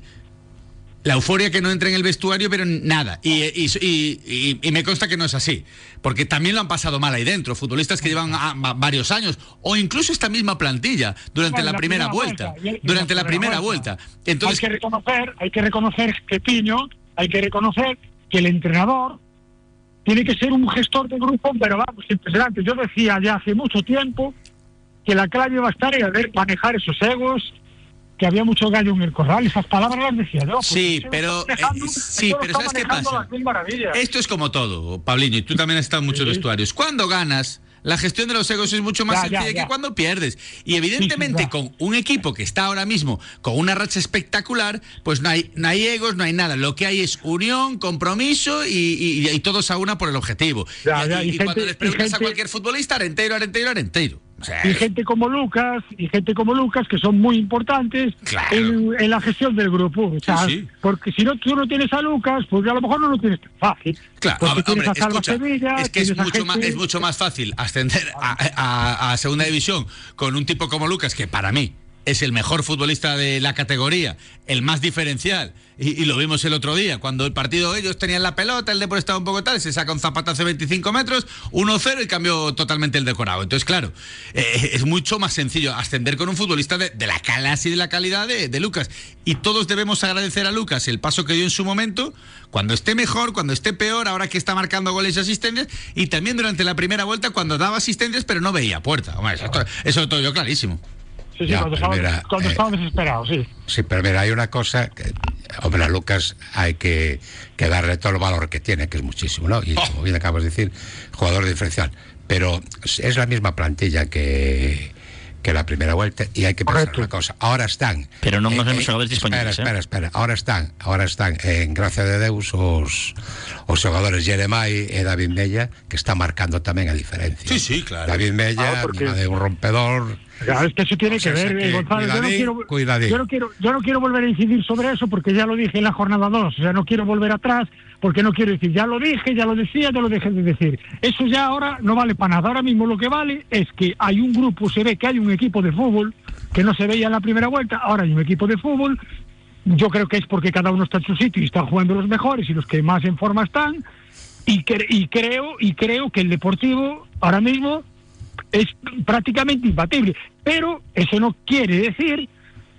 C: la euforia que no entra en el vestuario, pero nada. Y, y, y, y- y me consta que no es así. Porque también lo han pasado mal ahí dentro. Futbolistas que llevan a- a varios años, o incluso esta misma plantilla, durante
E: Bueno,
C: la primera vuelta.
E: y- y
C: Durante la primera vuelta. Entonces,
E: hay que reconocer, hay que reconocer que Piño, hay que reconocer que el entrenador tiene que ser un gestor de grupo, pero vamos, impresionante. Yo decía ya hace mucho tiempo que la clave va a estar en haber manejar esos egos, que había mucho gallo en el corral. Esas palabras las decía yo. porque
C: Sí,
E: se lo
C: pero,
E: está manejando-
C: eh, sí,
E: se lo
C: pero
E: está
C: ¿sabes qué
E: manejando
C: pasa?
E: a las mil maravillas.
C: esto es como todo, Pabliño, y tú también has estado en muchos
E: Sí.
C: vestuarios. Cuando ganas, la gestión de los egos es mucho más
E: Ya, ya,
C: sencilla
E: ya.
C: que cuando pierdes. Y evidentemente
E: Sí, sí, ya.
C: con un equipo que está ahora mismo con una racha espectacular, pues no hay, no hay egos, no hay nada. Lo que hay es unión, compromiso y, y- y todos a una por el objetivo.
E: Ya,
C: y
E: ya,
C: y
E: y gente-
C: cuando les
E: y
C: preguntas a
E: gente-
C: cualquier futbolista, arenteiro, arenteiro, arenteiro. O sea,
E: Y gente como Lucas, y gente como Lucas, que son muy importantes
C: Claro.
E: en, en la gestión del grupo. O sea,
C: Sí, sí.
E: porque si no tú no tienes a Lucas, pues a lo mejor no lo tienes tan fácil.
C: Claro,
E: Porque
C: hombre,
E: tienes
C: hombre,
E: a Salva
C: escucha,
E: Sevilla,
C: es que es
E: tienes a
C: mucho, más,
E: gente-
C: es mucho más fácil ascender a, a- a segunda división con un tipo como Lucas, que para mí es el mejor futbolista de la categoría, el más diferencial, y, y lo vimos el otro día, cuando el partido ellos tenían la pelota, el Depor estaba un poco tal, se saca un zapatazo de veinticinco metros, uno cero y cambió totalmente el decorado. Entonces, claro, eh, es mucho más sencillo ascender con un futbolista de, de la clase y de la calidad de, de Lucas. Y todos debemos agradecer a Lucas el paso que dio en su momento, cuando esté mejor, cuando esté peor, ahora que está marcando goles y asistencias, y también durante la primera vuelta cuando daba asistencias pero no veía puerta. Hombre, eso, eso lo tengo yo clarísimo.
E: Sí, sí,
D: Ya,
E: cuando,
D: pero
E: estaba,
D: mira,
E: cuando
D: eh,
E: estaba desesperado, sí.
D: Sí, pero mira, hay una cosa, que, hombre, a Lucas hay que, que darle todo el valor que tiene, que es muchísimo, ¿no? Y como bien acabas de decir, jugador diferencial. Pero es la misma plantilla que, que la primera vuelta y hay que pensar
E: Correcto.
D: una cosa. Ahora están...
B: Pero non nos vemos xogadores
D: Espera,
B: dispoñibles,
D: espera,
B: eh?
D: espera. Ahora están, ahora están, en gracia de Deus, os, os xogadores Jeremai e David Mella, que están marcando tamén a diferencia.
C: Sí, sí, claro.
D: David Mella,
E: Ah, porque-
D: mima de un rompedor...
E: Ya, es que eso tiene
D: O sea,
E: que ver,
D: que
E: eh, Gonzalo. Yo no,
D: cuidadín,
E: quiero,
D: cuidadín.
E: yo, no quiero, yo no quiero volver a incidir sobre eso porque ya lo dije en la jornada dos. O sea, no quiero volver atrás porque no quiero decir, ya lo dije, ya lo decía, ya lo dejé de decir. Eso ya ahora no vale para nada. Ahora mismo lo que vale es que hay un grupo, se ve que hay un equipo de fútbol que no se veía en la primera vuelta. Ahora hay un equipo de fútbol. Yo creo que es porque cada uno está en su sitio y están jugando los mejores y los que más en forma están. Y, cre- y creo y creo que el Deportivo ahora mismo es prácticamente imbatible, pero eso no quiere decir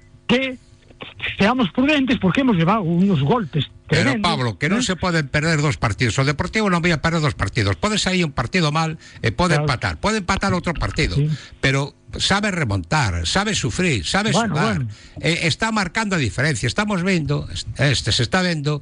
E: que seamos prudentes porque hemos llevado unos golpes
D: Pero
E: tremendos,
D: Pablo, que non
E: ¿eh?
D: se poden perder dos partidos. O Deportivo non vai a perder dos partidos. Pode sair un partido mal e pode
E: Claro.
D: empatar. Pode empatar outro partido.
E: Sí.
D: Pero sabe remontar, sabe sufrir, sabe
E: Bueno,
D: sudar.
E: bueno.
D: Eh, está marcando a diferencia. Estamos vendo, este se está vendo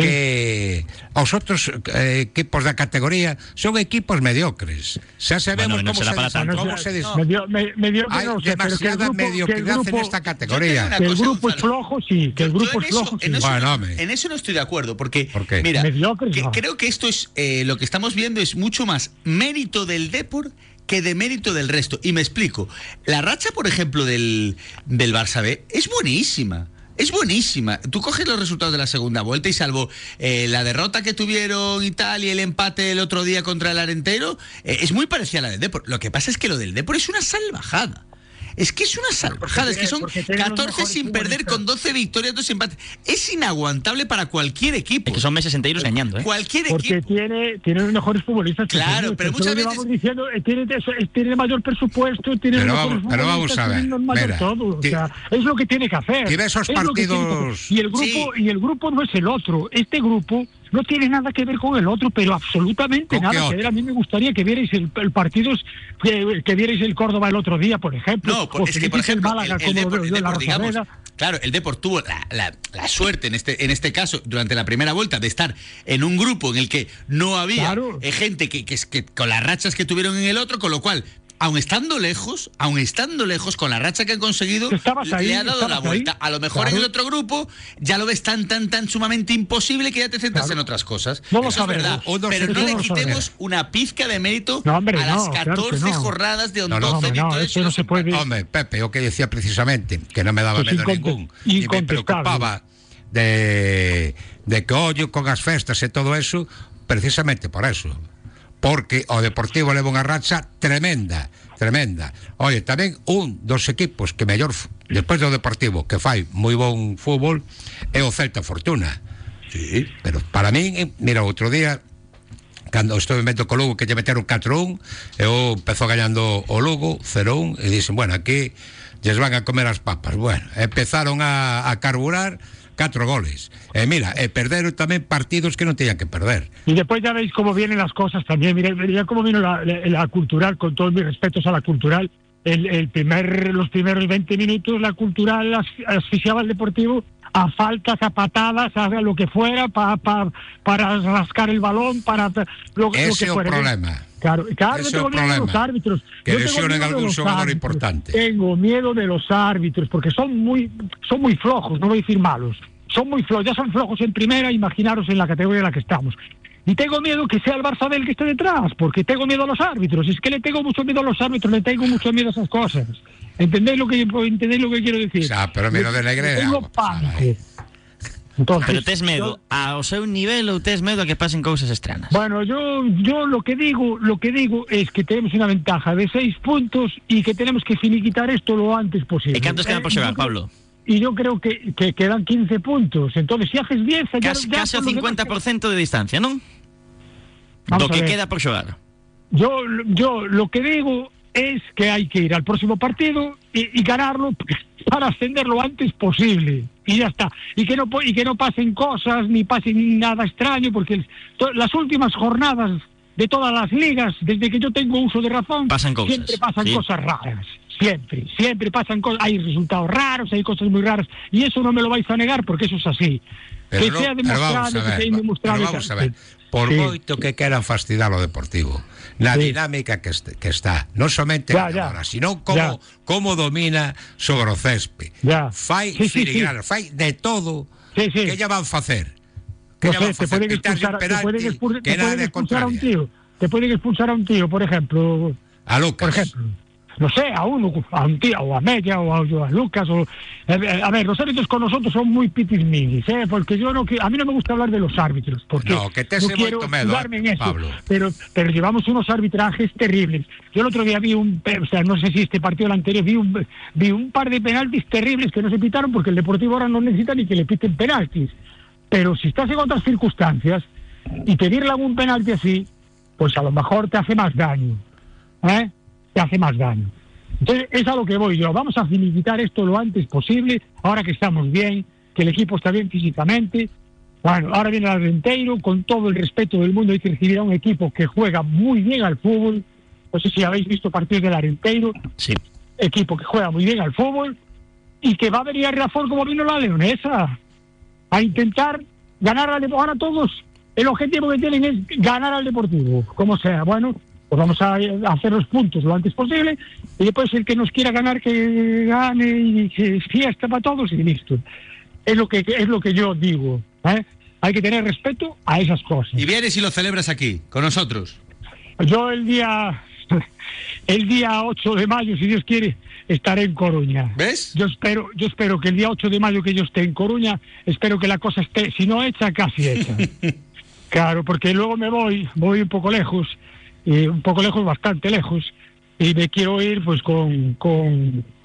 D: que os outros eh, equipos da categoría son equipos mediocres. Xa sabemos
B: Bueno, non
D: como
B: será
D: se,
B: para
D: des-
B: tanto.
D: como se des-
E: Me dio, me, me dio que
D: Hay
E: no, o sea, pero que el
D: demasiada
E: grupo, que el
D: mediocridad
E: grupo,
D: en esta
C: Yo te
D: categoría.
C: digo una
E: que el
C: cosa,
E: grupo es
C: Gonzalo.
E: flojo, sí, que el
C: Yo- yo
E: grupo
C: en
E: es
C: eso-
E: flojo, sí.
C: en eso,
D: Bueno,
C: no-
D: hombre.
C: en eso no estoy de acuerdo, porque,
D: ¿Por qué?
C: mira,
E: Mediocres,
C: que-
E: no.
C: creo que esto es, eh, lo que estamos viendo es mucho más mérito del Depor que de mérito del resto. Y me explico. La racha, por ejemplo, del, del Barça B es buenísima. Es buenísima. Tú coges los resultados de la segunda vuelta y salvo eh, la derrota que tuvieron y tal y el empate el otro día contra el Arenteiro, eh, es muy parecida a la del Depor. Lo que pasa es que lo del Depor es una salvajada. Es que es una salvajada, es que son catorce sin perder con doce victorias, dos empates. Es inaguantable para cualquier equipo.
B: Es que son meses enteros gañando, ¿eh?
C: Cualquier
E: Porque
C: equipo.
E: tiene, tiene los mejores futbolistas.
C: Claro, pero muchas veces...
E: Vamos diciendo, eh, tiene, tiene mayor presupuesto, tiene
D: Pero
E: los
D: vamos-
E: mejores
D: pero vamos
E: futbolistas,
D: a ver,
E: tiene mayor
D: mira,
E: todo. O
D: ti-
E: sea, es lo que tiene que hacer.
D: y ves esos
E: Es lo que tiene que
D: partidos-
E: hacer. Y el grupo,
C: Sí.
E: y el grupo no es el otro. Este grupo no tiene nada que ver con el otro, pero absolutamente
D: ¿Con qué
E: nada que
D: otro?
E: ver. A mí me gustaría que vierais el, el partido, que, que vierais el Córdoba el otro día, por ejemplo.
C: No, por-
E: o
C: es que, por
E: vierais el
C: ejemplo,
E: Málaga,
C: el, el
E: como
C: Depor,
E: lo
C: el
E: veo la
C: Depor, digamos,
E: Rosaleda.
C: claro, el Depor tuvo la, la- la suerte en este, en este caso, durante la primera vuelta, de estar en un grupo en el que no había
E: Claro.
C: eh, gente que, que, que con las rachas que tuvieron en el otro, con lo cual, aun estando lejos, aun estando lejos, con la racha que han conseguido,
E: Estabas ahí,
C: le ha dado la
E: estabas
C: vuelta.
E: ahí.
C: A lo mejor
E: Claro.
C: en el otro grupo ya lo ves tan, tan, tan sumamente imposible que ya te centras
E: Claro.
C: en otras cosas.
E: No lo
C: Eso es
E: sabemos.
C: verdad.
D: O no
C: Pero
D: sé
C: no
D: cómo
C: le
D: lo
C: quitemos
D: sabemos.
C: una pizca de mérito
E: No, hombre,
C: a las
E: no, claro que
C: catorce
E: no.
C: jornadas de
D: No, no,
C: doce
E: hombre, no,
C: victorias
E: eso
C: y
E: no
C: dos
E: se puede-
C: empates.
D: Hombre, Pepe, yo que decía precisamente que no me daba
E: Pues
D: miedo
E: inconte-
D: ningún, y me
E: incontestable.
D: preocupaba de, de que ollo con as festas e todo eso, precisamente por eso. Porque o Deportivo leva unha racha tremenda, tremenda. Oye, tamén un dos equipos que mellor, f- despois do Deportivo, que fai moi bon fútbol, é o Celta Fortuna.
C: Sí.
D: Pero para min, eh, mira, outro día cando estuve vendo co Lugo que lle meteron catro un, eu empezou gañando o Lugo cero un e dixen, bueno, aquí lles van a comer as papas. Bueno, empezaron a, a carburar catro goles. E mira, e perderon tamén partidos que non teñan que perder.
E: Y después ya veis cómo vienen las cosas también. Mira, mira cómo vino la, la, la cultural, con todos mis respetos a la cultural. El, el primer, los primeros veinte minutos, la cultural as, asfixiaba al Deportivo a faltas, a patadas, a lo que fuera, pa, pa, para rascar el balón, para lo, lo que
D: Ese é o
E: fuera.
D: problema.
E: Claro, claro,
D: Ese
E: yo
D: é o
E: tengo miedo de los
D: problema.
E: árbitros.
D: Que
E: Yo tengo
D: lesionen
E: miedo de
D: algún
E: los
D: xogador
E: árbitros.
D: importante.
E: Tengo miedo de los árbitros, porque son muy, son muy flojos, no voy a decir malos. Son muy flojos, ya son flojos en primera, imaginaros en la categoría en la que estamos. Y tengo miedo que sea el Barça del que esté detrás, porque tengo miedo a los árbitros. Es que le tengo mucho miedo a los árbitros, le tengo mucho miedo a esas cosas. ¿Entendéis lo que, entendéis lo que quiero decir?
D: O sea, pero mira, de Negre,
E: Le tengo
D: algo pasará,
E: pánico.
D: eh.
E: Entonces,
B: Pero tes medo ao seu nivel ou tes medo a que pasen cousas estranas?
E: Bueno, yo, yo lo que digo, lo que digo es que tenemos una ventaja de seis puntos y que tenemos que finiquitar esto lo antes posible.
B: E cantos quedan por xogar,
E: yo creo-
B: Pablo?
E: Y yo creo que, que quedan quince puntos. Entonces, si haces diez... ya-
B: Casi,
E: ya
B: casi o
E: por lo
B: cincuenta por cento de distancia, non?
E: Vamos
B: Do
E: a
B: que
E: ver.
B: queda por xogar.
E: Yo, yo lo que digo es que hay que ir al próximo partido y, y ganarlo para ascender lo antes posible. Y ya está. Y que no po- y que no pasen cosas, ni pasen nada extraño, porque el- to- las últimas jornadas de todas las ligas, desde que yo tengo uso de razón,
B: Pasan cosas,
E: siempre pasan
B: sí.
E: cosas raras. Siempre, siempre pasan cosas. Hay resultados raros, hay cosas muy raras. Y eso no me lo vais a negar, porque eso es así.
D: Pero,
E: que
D: no,
E: sea
D: pero vamos
E: demostrado,
D: a
E: que
D: ver,
E: sea
D: va-
E: indemostrable.
D: pero vamos a ver, por
E: Sí.
D: moito que queran fastidiar o Deportivo, na
E: Sí.
D: dinámica que, este- que está, non somente
E: Ya, ya.
D: ahora, sino como, como domina sobre o césped.
E: Ya.
D: Fai
E: Sí, sí,
D: filigranas, fai de todo.
E: Sí, sí.
D: Que lla van facer?
E: No
D: Que lla
E: sé,
D: van
E: te
D: facer?
E: pueden
D: Pitarlle
E: expulsar,
D: un
E: te pueden
D: penalti
E: expulsar,
D: que
E: te
D: nada
E: pueden
D: de
E: expulsar a un
D: contraria.
E: tío. Te pueden expulsar a un tío, por ejemplo.
D: A Lucas.
E: Por ejemplo. No sé, a uno, a un tío, o a Mella, o a, o a Lucas, o... eh, A ver, los árbitros con nosotros son muy pitisminis, ¿eh? Porque yo no... qui- A mí no me gusta hablar de los árbitros, porque
D: No, que te
E: no
D: se
E: quiero
D: moito medo,
E: jugarme en
D: eh,
E: eso.
D: Pablo.
E: Pero, pero llevamos unos arbitrajes terribles. Yo el otro día vi un... O sea, no sé si este partido o el anterior, vi un, vi un par de penaltis terribles que no se pitaron porque el Deportivo ahora no necesita ni que le piten penaltis. Pero si estás en otras circunstancias y pedirle algún penalti así, pues a lo mejor te hace más daño, ¿eh? Te hace más daño. Entonces, es a lo que voy yo. Vamos a finiquitar esto lo antes posible, ahora que estamos bien, que el equipo está bien físicamente. Bueno, ahora viene el Arenteiro, con todo el respeto del mundo hay que recibir a un equipo que juega muy bien al fútbol. No sé si habéis visto partidos del Arenteiro,
B: Sí.
E: equipo que juega muy bien al fútbol y que va a venir a Riazor como vino la Leonesa, a intentar ganar al Deportivo. Ahora todos, el objetivo que tienen es ganar al Deportivo, como sea. Bueno, pues vamos a hacer los puntos lo antes posible y después el que nos quiera ganar que gane y que fiesta para todos y listo. Es lo que es lo que yo digo, ¿eh? Hay que tener respeto a esas cosas.
C: Y vienes y lo celebras aquí, con nosotros.
E: Yo el día el día ocho de mayo, si Dios quiere, estaré en Coruña.
C: ¿Ves?
E: Yo espero, yo espero que el día ocho de mayo que yo esté en Coruña, espero que la cosa esté, si no hecha, casi hecha. Claro, porque luego me voy, voy un poco lejos, y un poco lejos, bastante lejos, y me quiero ir pues con, con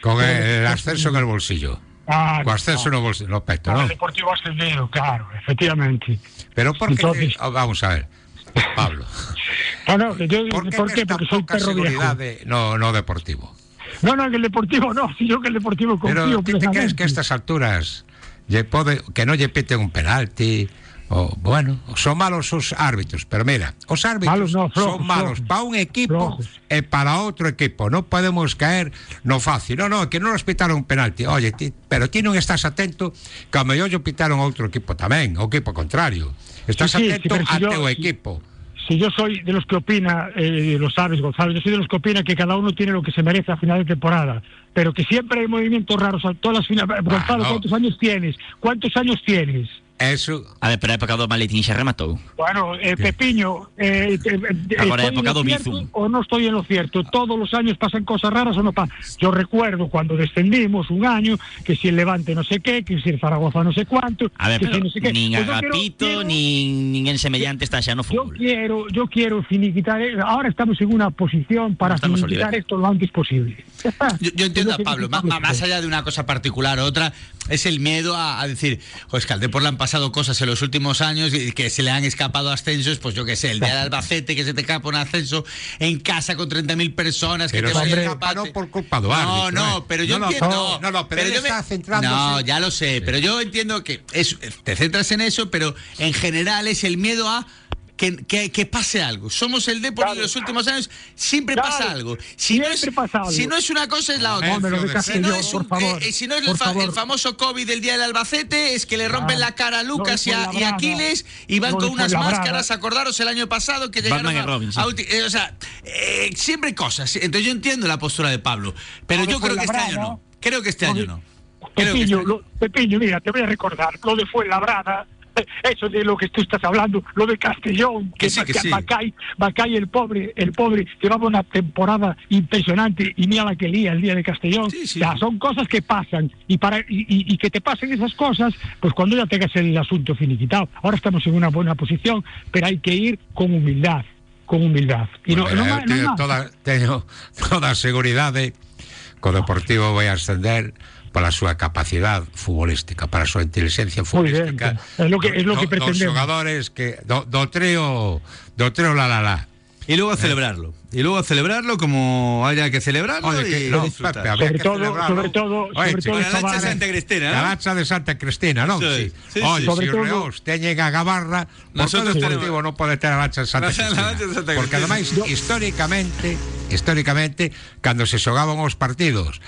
D: con el ascenso en el bolsillo.
E: Ah,
D: Con ascenso
E: no.
D: no, bolsillo, no peto,
E: El
D: ¿no?
E: Deportivo ascendido, claro, efectivamente.
D: Pero ¿por qué?
E: Entonces-
D: te- vamos a ver, Pablo.
E: No, no, que yo,
D: ¿Por qué,
E: ¿por
D: ves
E: qué?
D: tan
E: Porque soy
D: poca
E: perro viejo.
D: seguridad de, no, no deportivo?
E: No, no, que el Deportivo no, si yo que el Deportivo confío
D: Pero ¿tú te crees
E: plenamente.
D: que a estas alturas lle pode, que no lle piten un penalti? O, bueno, son malos os árbitros, pero mira, os árbitros
E: Malos no, flojos,
D: son malos
E: flojos.
D: para un equipo
E: Flojos.
D: e para outro equipo. Non podemos caer no fácil. No, no, que non nos pitaron un penalti. Oye, ti, pero ti non estás atento que ao mellor lle pitaron a outro equipo tamén, o equipo contrario. Estás
E: Sí, sí,
D: atento
E: sí, pero si
D: a
E: yo-
D: teu
E: si-
D: equipo.
E: Si yo soy de los que opina, eh, lo sabes, Gonzalo, yo soy de los que opina que cada uno tiene lo que se merece a final de temporada, pero que siempre hay movimientos raros a todas las finales. Gonzalo,
D: no.
E: ¿cuántos años tienes? ¿Cuántos años tienes?
D: Eso,
B: A ver, pero a época do Maletín xa rematou.
E: Bueno, eh, Pepiño, eh, eh, eh,
B: Agora é
E: ¿estoy en
B: época
E: lo
B: do
E: cierto
B: Bizum.
E: o no estoy en lo cierto? Todos los años pasan cosas raras o no pasan. Yo recuerdo cuando descendimos un año, que si el Levante no sé qué, que si el Zaragoza no sé cuánto,
B: A ver,
E: que
B: pero
E: si no sé qué.
B: nin
E: Pues yo quiero-
B: Agapito,
E: quiero-
B: nin ninguén semellante está xa no
E: Yo
B: fútbol.
E: quiero, yo quiero finiquitar. eh, Ahora estamos en una posición para
B: Estamos
E: finiquitar
B: olvidados.
E: esto lo antes posible. Ya está.
C: Yo, yo entiendo
E: Es
C: a
E: lo que
C: Pablo,
E: dice
C: ma- ma- más allá de una cosa particular o otra, es el miedo a, a decir, pues que al Depor le han pasado cosas en los últimos años y que se le han escapado ascensos, pues yo qué sé, el día del Albacete que se te escapa un ascenso en casa con treinta mil personas que
D: pero
C: te
D: se
C: vayan
E: hombre,
C: a
D: escapa no
C: escaparte.
D: por culpa do
C: No,
D: árbitro.
C: no,
D: eh.
C: pero yo
D: no,
C: entiendo.
D: No, no, no, pero, él
C: yo me-
D: está centrándose.
C: No, ya lo sé,
D: Sí.
C: pero yo entiendo que es, te centras en eso, pero en general es el miedo a que, que, que pase algo. Somos el Depor
E: Claro.
C: y en los últimos años siempre
E: Claro.
C: pasa algo. Si no, es,
E: Siempre pasa algo.
C: si no es una cosa, es la otra.
E: Hombre, lo de
D: Si
C: Si no
E: Castellón,
C: es,
E: por
C: un,
E: favor.
C: eh, si no es el,
E: por
C: fa-
E: favor.
C: el famoso COVID del día del Albacete, es que le rompen
E: Claro.
C: la cara a Lucas
E: Lo
C: y
E: de
C: a, y a
E: Fuenlabrada.
C: Aquiles y van
E: Lo de
C: con unas
E: Fuenlabrada.
C: máscaras. Acordaros el año pasado que llegaron
B: Batman y
C: a,
B: Robin, sí.
C: a ulti- eh, o sea, eh, siempre hay cosas. Entonces yo entiendo la postura de Pablo, pero
E: Lo de
C: yo creo que este año
E: Fuenlabrada.
C: no. Creo que este
E: Lo
C: año
E: de-
C: no. Creo que este
E: Pepiño,
C: año.
E: lo- Pepiño, mira, te voy a recordar lo de Fuenlabrada, eh, eso de lo que tú estás hablando, lo de Castellón,
C: Que sí, que sí.
E: Bacay, Bacay, el pobre, el pobre, llevaba una temporada impresionante y mira la que lía el día de Castellón.
C: Sí, sí.
E: O sea, son cosas que pasan y para y, y- y que te pasen esas cosas, pues cuando ya tengas el asunto finiquitado. Ahora estamos en una buena posición, pero hay que ir con humildad, con humildad. Y
D: Pues
E: no,
D: mira,
E: no,
D: eu
E: no,
D: teño
E: no.
D: toda, teño toda a seguridade que o Deportivo vai ascender para a súa capacidade futbolística, para a súa inteligencia
E: Muy bien,
D: futbolística.
E: es lo que- es lo que
D: do- dos
E: pretendemos.
D: xogadores que do, do trío do trío la la la.
C: Y luego a celebrarlo. Y luego a celebrarlo como haya que celebrarlo.
D: Oye,
C: y
D: que no,
C: disfrutar.
D: Pepe, habría
E: Sobre
D: que
E: todo-
D: celebrarlo.
E: sobre todo-
D: Oye,
E: sobre
D: chico,
E: todo
C: Con la
E: esta
C: lancha de
E: vara-
C: Santa Cristina,
D: La
C: ¿no?
D: lancha de Santa Cristina, non?
C: Sí,
D: Sí.
C: sí,
D: Oye,
C: sí.
E: Sobre
D: se
E: todo-
D: os reos teñen a Gabarra, por
C: Nosotros
D: todo Deportivo
C: tenemos-
D: non pode ter a lancha de Santa
C: La- la
D: Cristina.
C: lancha de Santa
D: Porque
C: Cristina.
D: ademais, históricamente, históricamente, cando se xogaban os partidos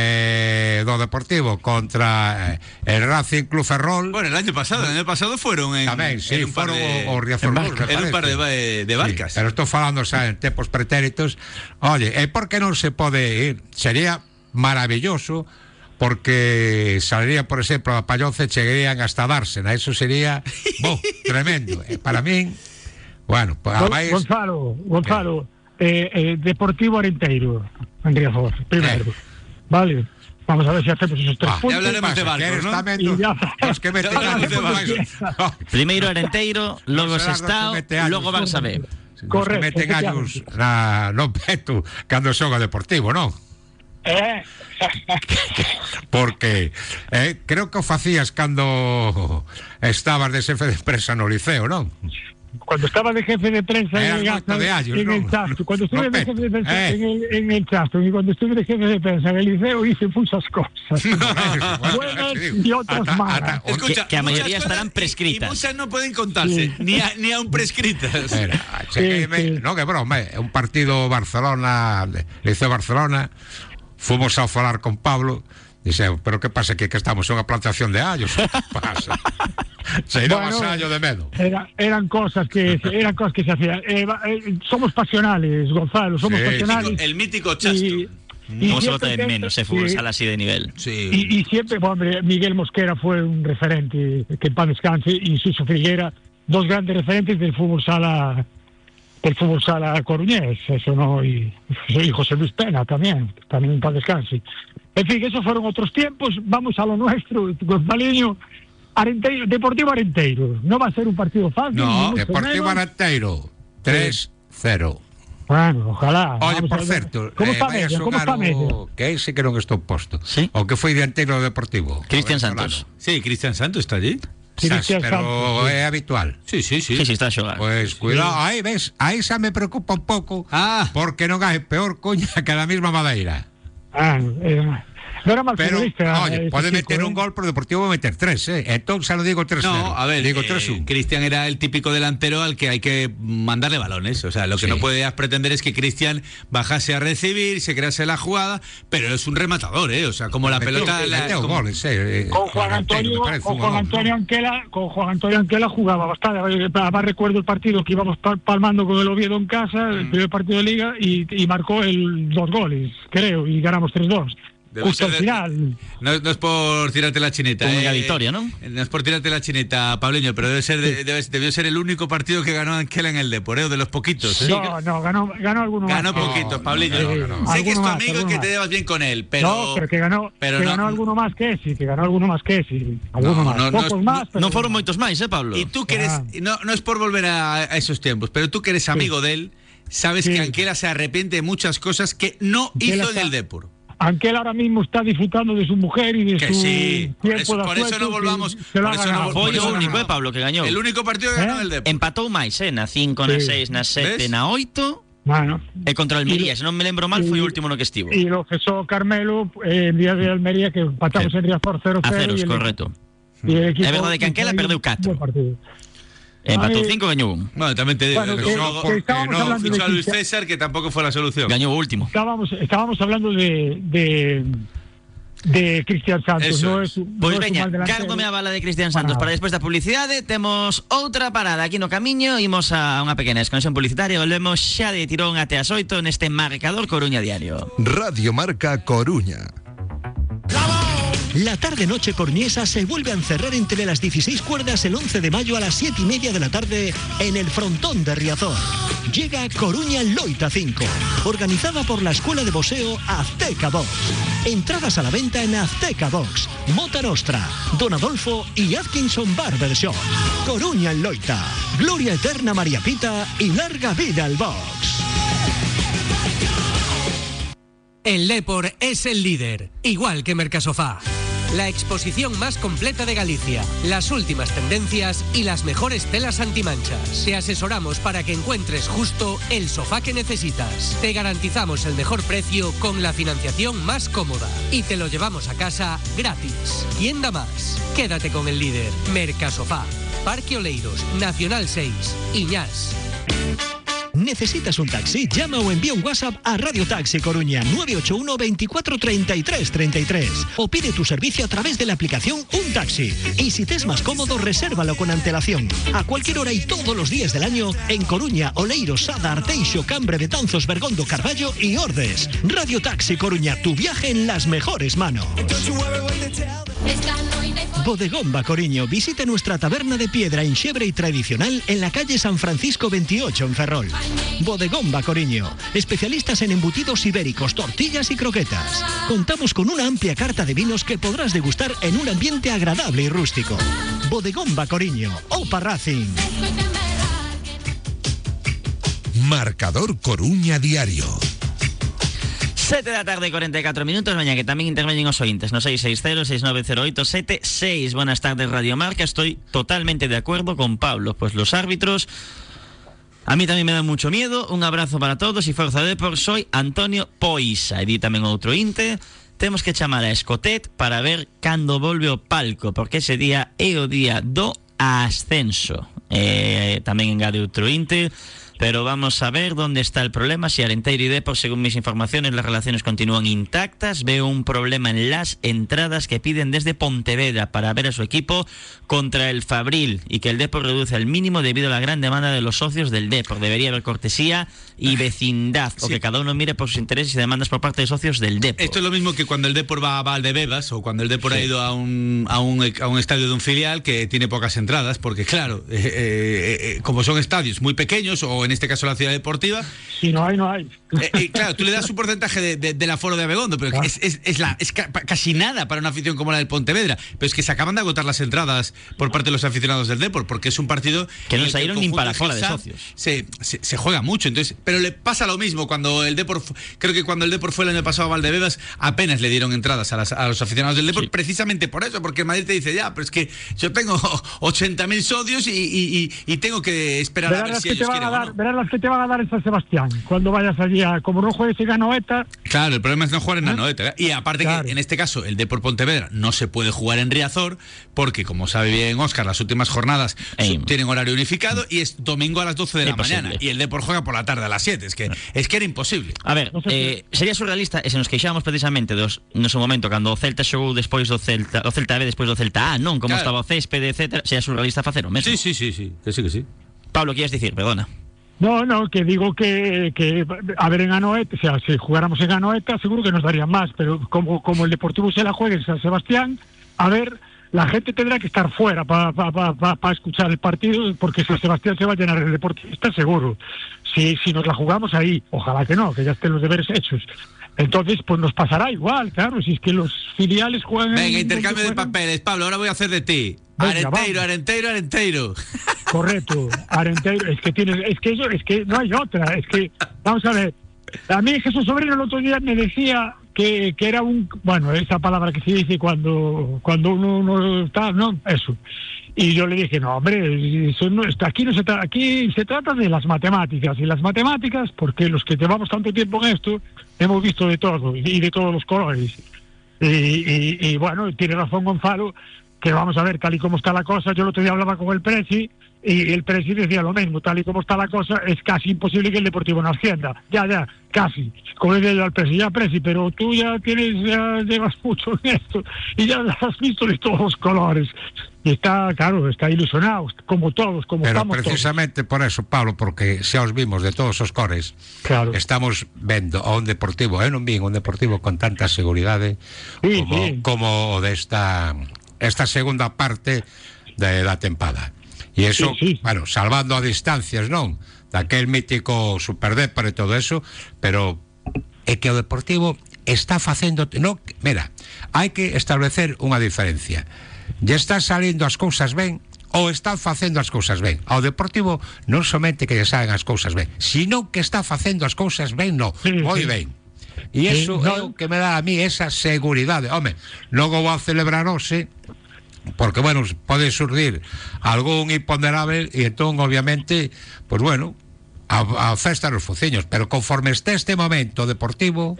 D: eh, do Deportivo contra eh, el Racing Club Ferrol,
C: Bueno, el año pasado, el año pasado fueron en,
D: tamén, sí,
C: en un par
D: foron
C: de,
D: os Riazor
B: en
D: Blues,
B: barca.
D: me
C: en un par de,
D: parece.
C: ba- de barcas.
D: Sí, pero estou falando xa en tempos pretéritos. Oye, e por que non se pode ir? Sería maravilloso porque saldría, por exemplo, a Palloce chegarían hasta Dársena. Eso sería bo, tremendo. E para min, bueno, pues,
E: Gon-
D: ademais,
E: Gonzalo, Gonzalo, eh, eh, Deportivo Arenteiro, en Riazor, primero. Vale, vamos a ver si hacemos esos tres
D: ah,
E: puntos.
C: ya hablaremos
D: pasa,
C: de barcos,
D: que eres
C: ¿no?
D: tamén
E: Y
D: do-
E: ya-
D: os que meten
C: ya hablaremos
D: años
C: de
D: máis-
C: barcos.
D: no,
B: Primeiro Arenteiro, logo
D: No será
B: Sestao,
D: dos que mete años.
B: logo Barça B.
D: os que
E: Correcto,
D: meten años
E: efectivamente.
D: na, no peto cando xoga Deportivo, non?
E: Eh,
D: Porque eh, creo que o facías cando estabas de xefe de empresa no Liceo, non?
E: cuando estaba de jefe de prensa
D: Eras
E: en el,
D: moito de años,
E: en el
D: ¿no?
E: Chastro, cuando estuve
D: No,
E: de jefe de prensa
D: eh.
E: en, el, en el Chastro y cuando estuve de jefe de prensa en el Liceo hice muchas cosas. Buenas y otras malas.
B: Que- que a
C: muchas
B: mayoría
C: cosas
B: estarán
C: y-
B: prescritas.
C: Y muchas no pueden contarse,
E: Sí.
C: ni, a- ni aún prescritas.
D: Era, chegueime,
E: Sí, sí.
D: no, que broma, é un partido Barcelona, Liceo Barcelona, fomos a falar con Pablo, dixe, pero que pasa aquí que estamos en unha plantación de allos? Que pasa? Se irá
E: Bueno,
D: vasallo de medo.
E: Era- eran cosas que eran cosas que se hacían. Eh, va- eh, somos pasionales, Gonzalo, somos
D: Sí,
E: pasionales.
C: El mítico Chastro.
E: Y, y
B: Como se
E: siempre
B: bota de
E: que-
B: menos, eh, fútbol
E: sí,
B: sala así de nivel.
C: Sí.
E: Y, y siempre, bueno, hombre, Miguel Mosquera fue un referente, que en paz descanse, y Suso Friguera, dos grandes referentes del fútbol sala, del fútbol sala coruñés, eso no, y, y José Luis Pena también, también en paz descanse. En fin, esos fueron otros tiempos, vamos a lo nuestro, Gonzaliño. Arenteiro, Deportivo Arenteiro, no va a ser un partido fácil.
C: No,
E: ni mucho
D: Deportivo
E: menos.
D: Arenteiro, tres cero.
E: Bueno, ojalá.
D: Oye,
E: Vamos
D: por
E: a ver.
D: certo,
E: Como
D: eh,
E: está
D: vai a
E: medio? Como
D: xogar
E: está medio?
D: o que ese que non estou posto.
B: Sí.
D: O que foi dianteiro deportivo.
B: Cristian
D: O venezolano.
B: Santos.
C: Sí, Cristian Santos está allí.
D: Sabes,
E: Cristian
D: pero
E: Santos, sí.
D: é habitual.
C: Sí, sí, sí.
B: Sí, sí, está a xogar.
D: Pois cuidado, aí ves, aí xa me preocupa un pouco,
C: Ah.
D: porque non hai peor coña que a da mesma madeira.
E: Ah, eh, no era mal
D: Pero,
E: futbolista.
D: oye,
E: ese
D: pode
E: chico,
D: meter
E: ¿eh?
D: un gol, pero Deportivo va a meter tres, eh. Entón xa lo digo tres cero.
C: No, a ver,
D: digo
C: eh,
D: tres uno.
C: Cristian era el típico delantero al que hay que mandarle balones. O sea, lo que
D: Sí.
C: no podías pretender es que Cristian bajase a recibir, se crease la jugada, pero es un rematador, ¿eh? O sea, como la
D: Meteu-
C: pelota... la-
D: meteu
C: como-
D: goles, eh.
E: Con Juan Antonio,
D: Me parece
E: con
D: un
E: Juan
D: gol,
E: Antonio
D: ¿no?
E: Anquela, con Juan Antonio Anquela jugaba bastante. Además recuerdo el partido que íbamos pal- palmando con el Oviedo en casa, el primer partido de liga, y, y marcó el dos goles, creo, y ganamos tres dos.
C: Debe
E: Justo
C: ser
E: al
C: de-
E: final.
C: No, no es por tirarte la chineta.
B: Una
C: eh,
B: victoria, ¿no?
C: No es por tirarte la chineta, Pableño, pero debe ser de- debe- debió ser el único partido que ganó Anquela en el Deporeo, de los poquitos. ¿eh?
E: No, no, ganó, ganó alguno
C: Ganó
E: más.
C: poquito,
D: no,
C: Pableño.
D: no, no, no.
C: Sé que es tu
E: Alguno más,
C: amigo y
E: alguno
C: que
E: más.
C: te llevas bien con él, pero...
E: No, pero que ganó,
C: pero
E: que
C: no-
E: ganó alguno más que ese, que ganó alguno más que ese. Alguno
C: No,
E: más.
C: no, no
E: Pocos
C: es-
E: más, pero
B: Non foron moitos máis, eh, Pablo?
C: Y tú que eres,
E: Ah.
C: no, no es por volver a, a esos tiempos, pero tú que eres amigo de él, sabes
E: Sí.
C: que Anquela se arrepiente de muchas cosas que no
E: Anquela
C: hizo en
E: está-
C: el Depor.
E: Anquela ahora mismo está disfrutando de su mujer y de
C: Que
E: su
C: sí, por
E: tiempo
C: eso-
E: de
C: por eso
E: asueto,
C: no volvamos-
E: que se lo
C: por
E: ha
C: eso no
E: ganado.
C: vol-
B: Foi
C: por
B: o
C: eso no-
B: único, eh, Pablo, que gañou.
C: El único partido que ganó
E: ¿Eh?
C: el Depor.
B: Empatou máis, eh, na cinco, na
E: Sí.
B: seis, na sete,
C: ¿Ves?
B: na oito,
E: Bueno,
B: e contra o Almería,
E: Y-
B: se non me lembro mal, foi o
E: y-
B: último no que estivo.
E: y lo cesó Carmelo eh, en día de Almería, que empatamos
B: Sí.
E: en Riazor cero
B: A
E: cero.
B: ceros,
E: y el-
B: correcto.
E: y el equipo
B: É verdade que Anquela
E: hizo ahí
B: perdeu
E: un
B: catro.
E: buen partido.
B: Empatou
E: Ay.
B: cinco, gañou un.
C: Bueno, también te digo,
E: Bueno,
C: que
E: que-
C: luego
E: que estábamos
C: no
E: hablando de
C: fichó a Luis
E: Cristian-
C: César, que tampoco fue la solución.
B: Gañou o último.
E: Estábamos, estábamos hablando de, de, de Cristian Santos.
C: Eso
E: no
C: es.
E: es, un-
B: Pois
E: no es un
B: veña,
E: mal delantero.
B: cárdome a bala de Cristian
E: Para
B: Santos.
E: nada.
B: Para despois da publicidade temos outra parada aquí no camiño. Imos a unha pequena desconexión publicitaria. Volvemos xa de tirón até as oito neste Marcador Coruña Diario.
A: Radio Marca Coruña.
F: La tarde-noche coruñesa se vuelve a encerrar entre las dieciséis cuerdas el once de mayo a las siete y media de la tarde en el frontón de Riazor. Llega Coruña Loita cinco, organizada por la Escuela de Boxeo Azteca Box. Entradas a la venta en Azteca Box, Mota Nostra, Don Adolfo y Atkinson Barbershop. Coruña Loita, gloria eterna a María Pita y larga vida al box.
G: El Depor es el líder, igual que Mercasofá. La exposición más completa de Galicia, las últimas tendencias y las mejores telas antimanchas. Te asesoramos para que encuentres justo el sofá que necesitas. Te garantizamos el mejor precio con la financiación más cómoda y te lo llevamos a casa gratis. ¿Quién da más? Quédate con el líder, Mercasofá. Parque Oleiros, Nacional seis, Iñás.
F: ¿Necesitas un taxi? Llama o envía un WhatsApp a Radio Taxi Coruña nueve ocho uno, veinticuatro, treinta y tres, treinta y tres o pide tu servicio a través de la aplicación Un Taxi. Y si te es más cómodo, resérvalo con antelación. A cualquier hora y todos los días del año en Coruña, Oleiros, Sada, Arteixo, Cambre, Betanzos, Bergondo, Carballo y Ordes. Radio Taxi Coruña, tu viaje en las mejores manos. Bodegón Bacoriño. Visite nuestra taberna de piedra enxebre y tradicional en la calle San Francisco veintiocho en Ferrol. Bodegón Bacoriño. Especialistas en embutidos ibéricos, tortillas y croquetas. Contamos con una amplia carta de vinos que podrás degustar en un ambiente agradable y rústico. Bodegón Bacoriño. Opa Racing.
A: Marcador Coruña Diario.
B: sete da tarde, cuarenta y cuatro minutos. Mañana que también interveñen os ointes no seis seis cero, seis nueve cero ocho, siete seis. Buenas tardes, Radio Marca. Estoy totalmente de acuerdo con Pablo. Pues los árbitros a mí también me dan mucho miedo. Un abrazo para todos y Forza Depor. Soy Antonio Poisa. E di tamén outro inte. Temos que chamar a Escotet para ver cando volve o palco, porque ese día é o día do ascenso. Eh, tamén engade outro inte. Pero vamos a ver dónde está el problema. Si Arenteiro y Depor, según mis informaciones, las relaciones continúan intactas. Veo un problema en las entradas que piden desde Pontevedra para ver a su equipo contra el Fabril y que el Depor reduce al mínimo debido a la gran demanda de los socios del Depor. Debería haber cortesía y vecindad, o
C: Sí.
B: que cada uno mire por sus intereses y demandas por parte de socios del Depor.
C: Esto es lo mismo que cuando el Depor va a Valdebebas o cuando el Depor ha ido a un, a, un, a un estadio de un filial que tiene pocas entradas, porque claro, eh, eh, eh, como son estadios muy pequeños o o en este caso la Ciudad Deportiva.
E: Si no hay, no hay.
C: Eh, eh, claro, tú le das un porcentaje de, de, del aforo de Abegondo, pero
E: Claro.
C: es, es, es, la, es ca, casi nada para una afición como la del Pontevedra. Pero es que se acaban de agotar las entradas por parte de los aficionados del Depor, porque es un partido
B: Que no
C: en el
B: salieron
C: el
B: ni
C: conjunto
B: para fuera de
C: Gilsán
B: socios.
C: Se, se, se juega mucho, entonces, pero le pasa lo mismo cuando el Depor, fu- creo que cuando el Depor fue el año pasado a Valdebebas, apenas le dieron entradas a, las, a los aficionados del Depor,
B: Sí.
C: precisamente por eso, porque el Madrid te dice, ya, pero es que yo tengo ochenta mil socios y, y, y, y tengo que esperar a
E: Verás
C: ver
E: las,
C: si
E: que te
C: ellos
E: van a
C: quieren o
E: dar,
C: no.
E: verás las que te van a dar en San Sebastián cuando vayas allí. A, como no juegues en Anoeta,
C: Claro, el problema es no jugar en Anoeta. ¿eh? Y aparte
E: Claro.
C: que en este caso el Depor Pontevedra no se puede jugar en Riazor porque, como sabe bien Óscar, las últimas jornadas
B: Ey.
C: su- tienen horario unificado y es domingo a las doce de la
B: Imposible.
C: mañana y el Depor juega por la tarde a las siete. Es que, es que era imposible.
B: A ver,
E: No sé
B: eh, sería surrealista e se nos queixamos precisamente dos, no seu momento cando o Celta xogou despois do Celta, o Celta B despois do Celta A, non? Como
C: Claro.
B: estaba o céspede, etcétera. Sería surrealista facer o mesmo.
C: Sí, sí, sí, sí, que sí, que sí.
B: Pablo, quieres dicir, perdona.
E: no, no, que digo que, que a ver en Anoeta, o sea, si jugáramos en Anoeta seguro que nos darían más, pero como, como el Deportivo se la juegue en San Sebastián, a ver, la gente tendrá que estar fuera para pa, pa, pa, pa escuchar el partido, porque San Sebastián se va a llenar el Deportivista seguro. Si, si nos la jugamos ahí, ojalá que no, que ya estén los deberes hechos. Entonces, pues nos pasará igual, claro, si es que los filiales juegan...
C: Venga,
E: en-
C: intercambio de
E: juegan-
C: papeles. Pablo, ahora voy a hacer de ti.
E: Venga,
C: Arenteiro,
E: vamos.
C: Arenteiro, Arenteiro.
E: Correcto, Arenteiro, es que tienes, es que eso, es que no hay otra, es que, vamos a ver, a mí Jesús Sobrino el otro día me decía que, que era un, bueno, esa palabra que se dice cuando, cuando uno no está, no, eso. Y yo le dije, no, hombre, eso no, está- aquí, no se tra- aquí se trata de las matemáticas, y las matemáticas, porque los que llevamos tanto tiempo en esto, hemos visto de todo, y de todos los colores. Y, y, y bueno, tiene razón Gonzalo, que vamos a ver, tal y como está la cosa, yo el otro día hablaba con el Presi, y el Presi decía lo mismo, tal y como está la cosa, es casi imposible que el Deportivo no ascienda. Ya, ya, casi. Como le decía yo al Presi, ya Presi, pero tú ya tienes, ya llevas mucho en esto, y ya has visto de todos los colores. Y está, claro, está ilusionado, como todos, como
D: Pero
E: estamos
D: precisamente por eso, Pablo, porque xa os vimos de todos os cores,
E: todos. Claro.
D: estamos vendo a un Deportivo, eu non vi un Deportivo con tanta seguridade
E: Sí,
D: como,
E: sí.
D: como o desta esta segunda parte de, da tempada. E iso,
E: Sí, sí.
D: bueno, salvando a distancias, non? Daquel mítico Superdépar e todo eso, pero é que o Deportivo está facendo, no, mira, hai que establecer unha diferencia. Ya está salindo as cousas ben ou está facendo as cousas ben. Ao Deportivo non somente que lle saen as cousas ben, sino que está facendo as cousas ben, no,
E: Sí,
D: moi
E: sí.
D: ben. E
E: Sí,
D: iso
E: no.
D: é o que me dá a mí esa seguridade. Home, logo vou a celebrar hoxe, porque, bueno, pode surgir algún imponderable e entón, obviamente, pues bueno, a, a festa nos fociños, pero conforme este este momento deportivo,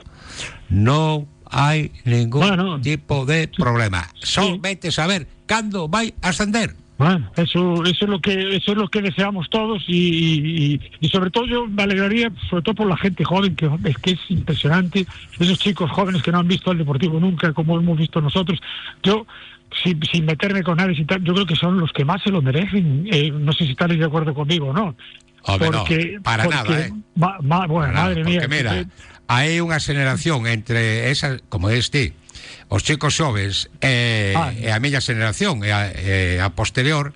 D: non hai ningún
E: Bueno.
D: tipo de problema. Solamente saber cando vai ascender.
E: Bueno, eso, eso es lo que eso es lo que deseamos todos y, y, y sobre todo yo me alegraría, sobre todo por la gente joven, que es que es impresionante, esos chicos jóvenes que no han visto al Deportivo nunca, como hemos visto nosotros. Yo, sin, sin meterme con nadie, sin tal, yo creo que son los que más se lo merecen. Eh, no sé si estaréis de acuerdo conmigo o no.
D: Home, no, para
E: porque,
D: nada, eh.
E: ma- ma- bueno,
D: Para
E: madre
D: nada,
E: mía.
D: porque mira,
E: eh,
D: hai unha xeneración entre esa, como es ti, os chicos xoves e,
E: Ah.
D: e a miña xeneración e a, e a posterior,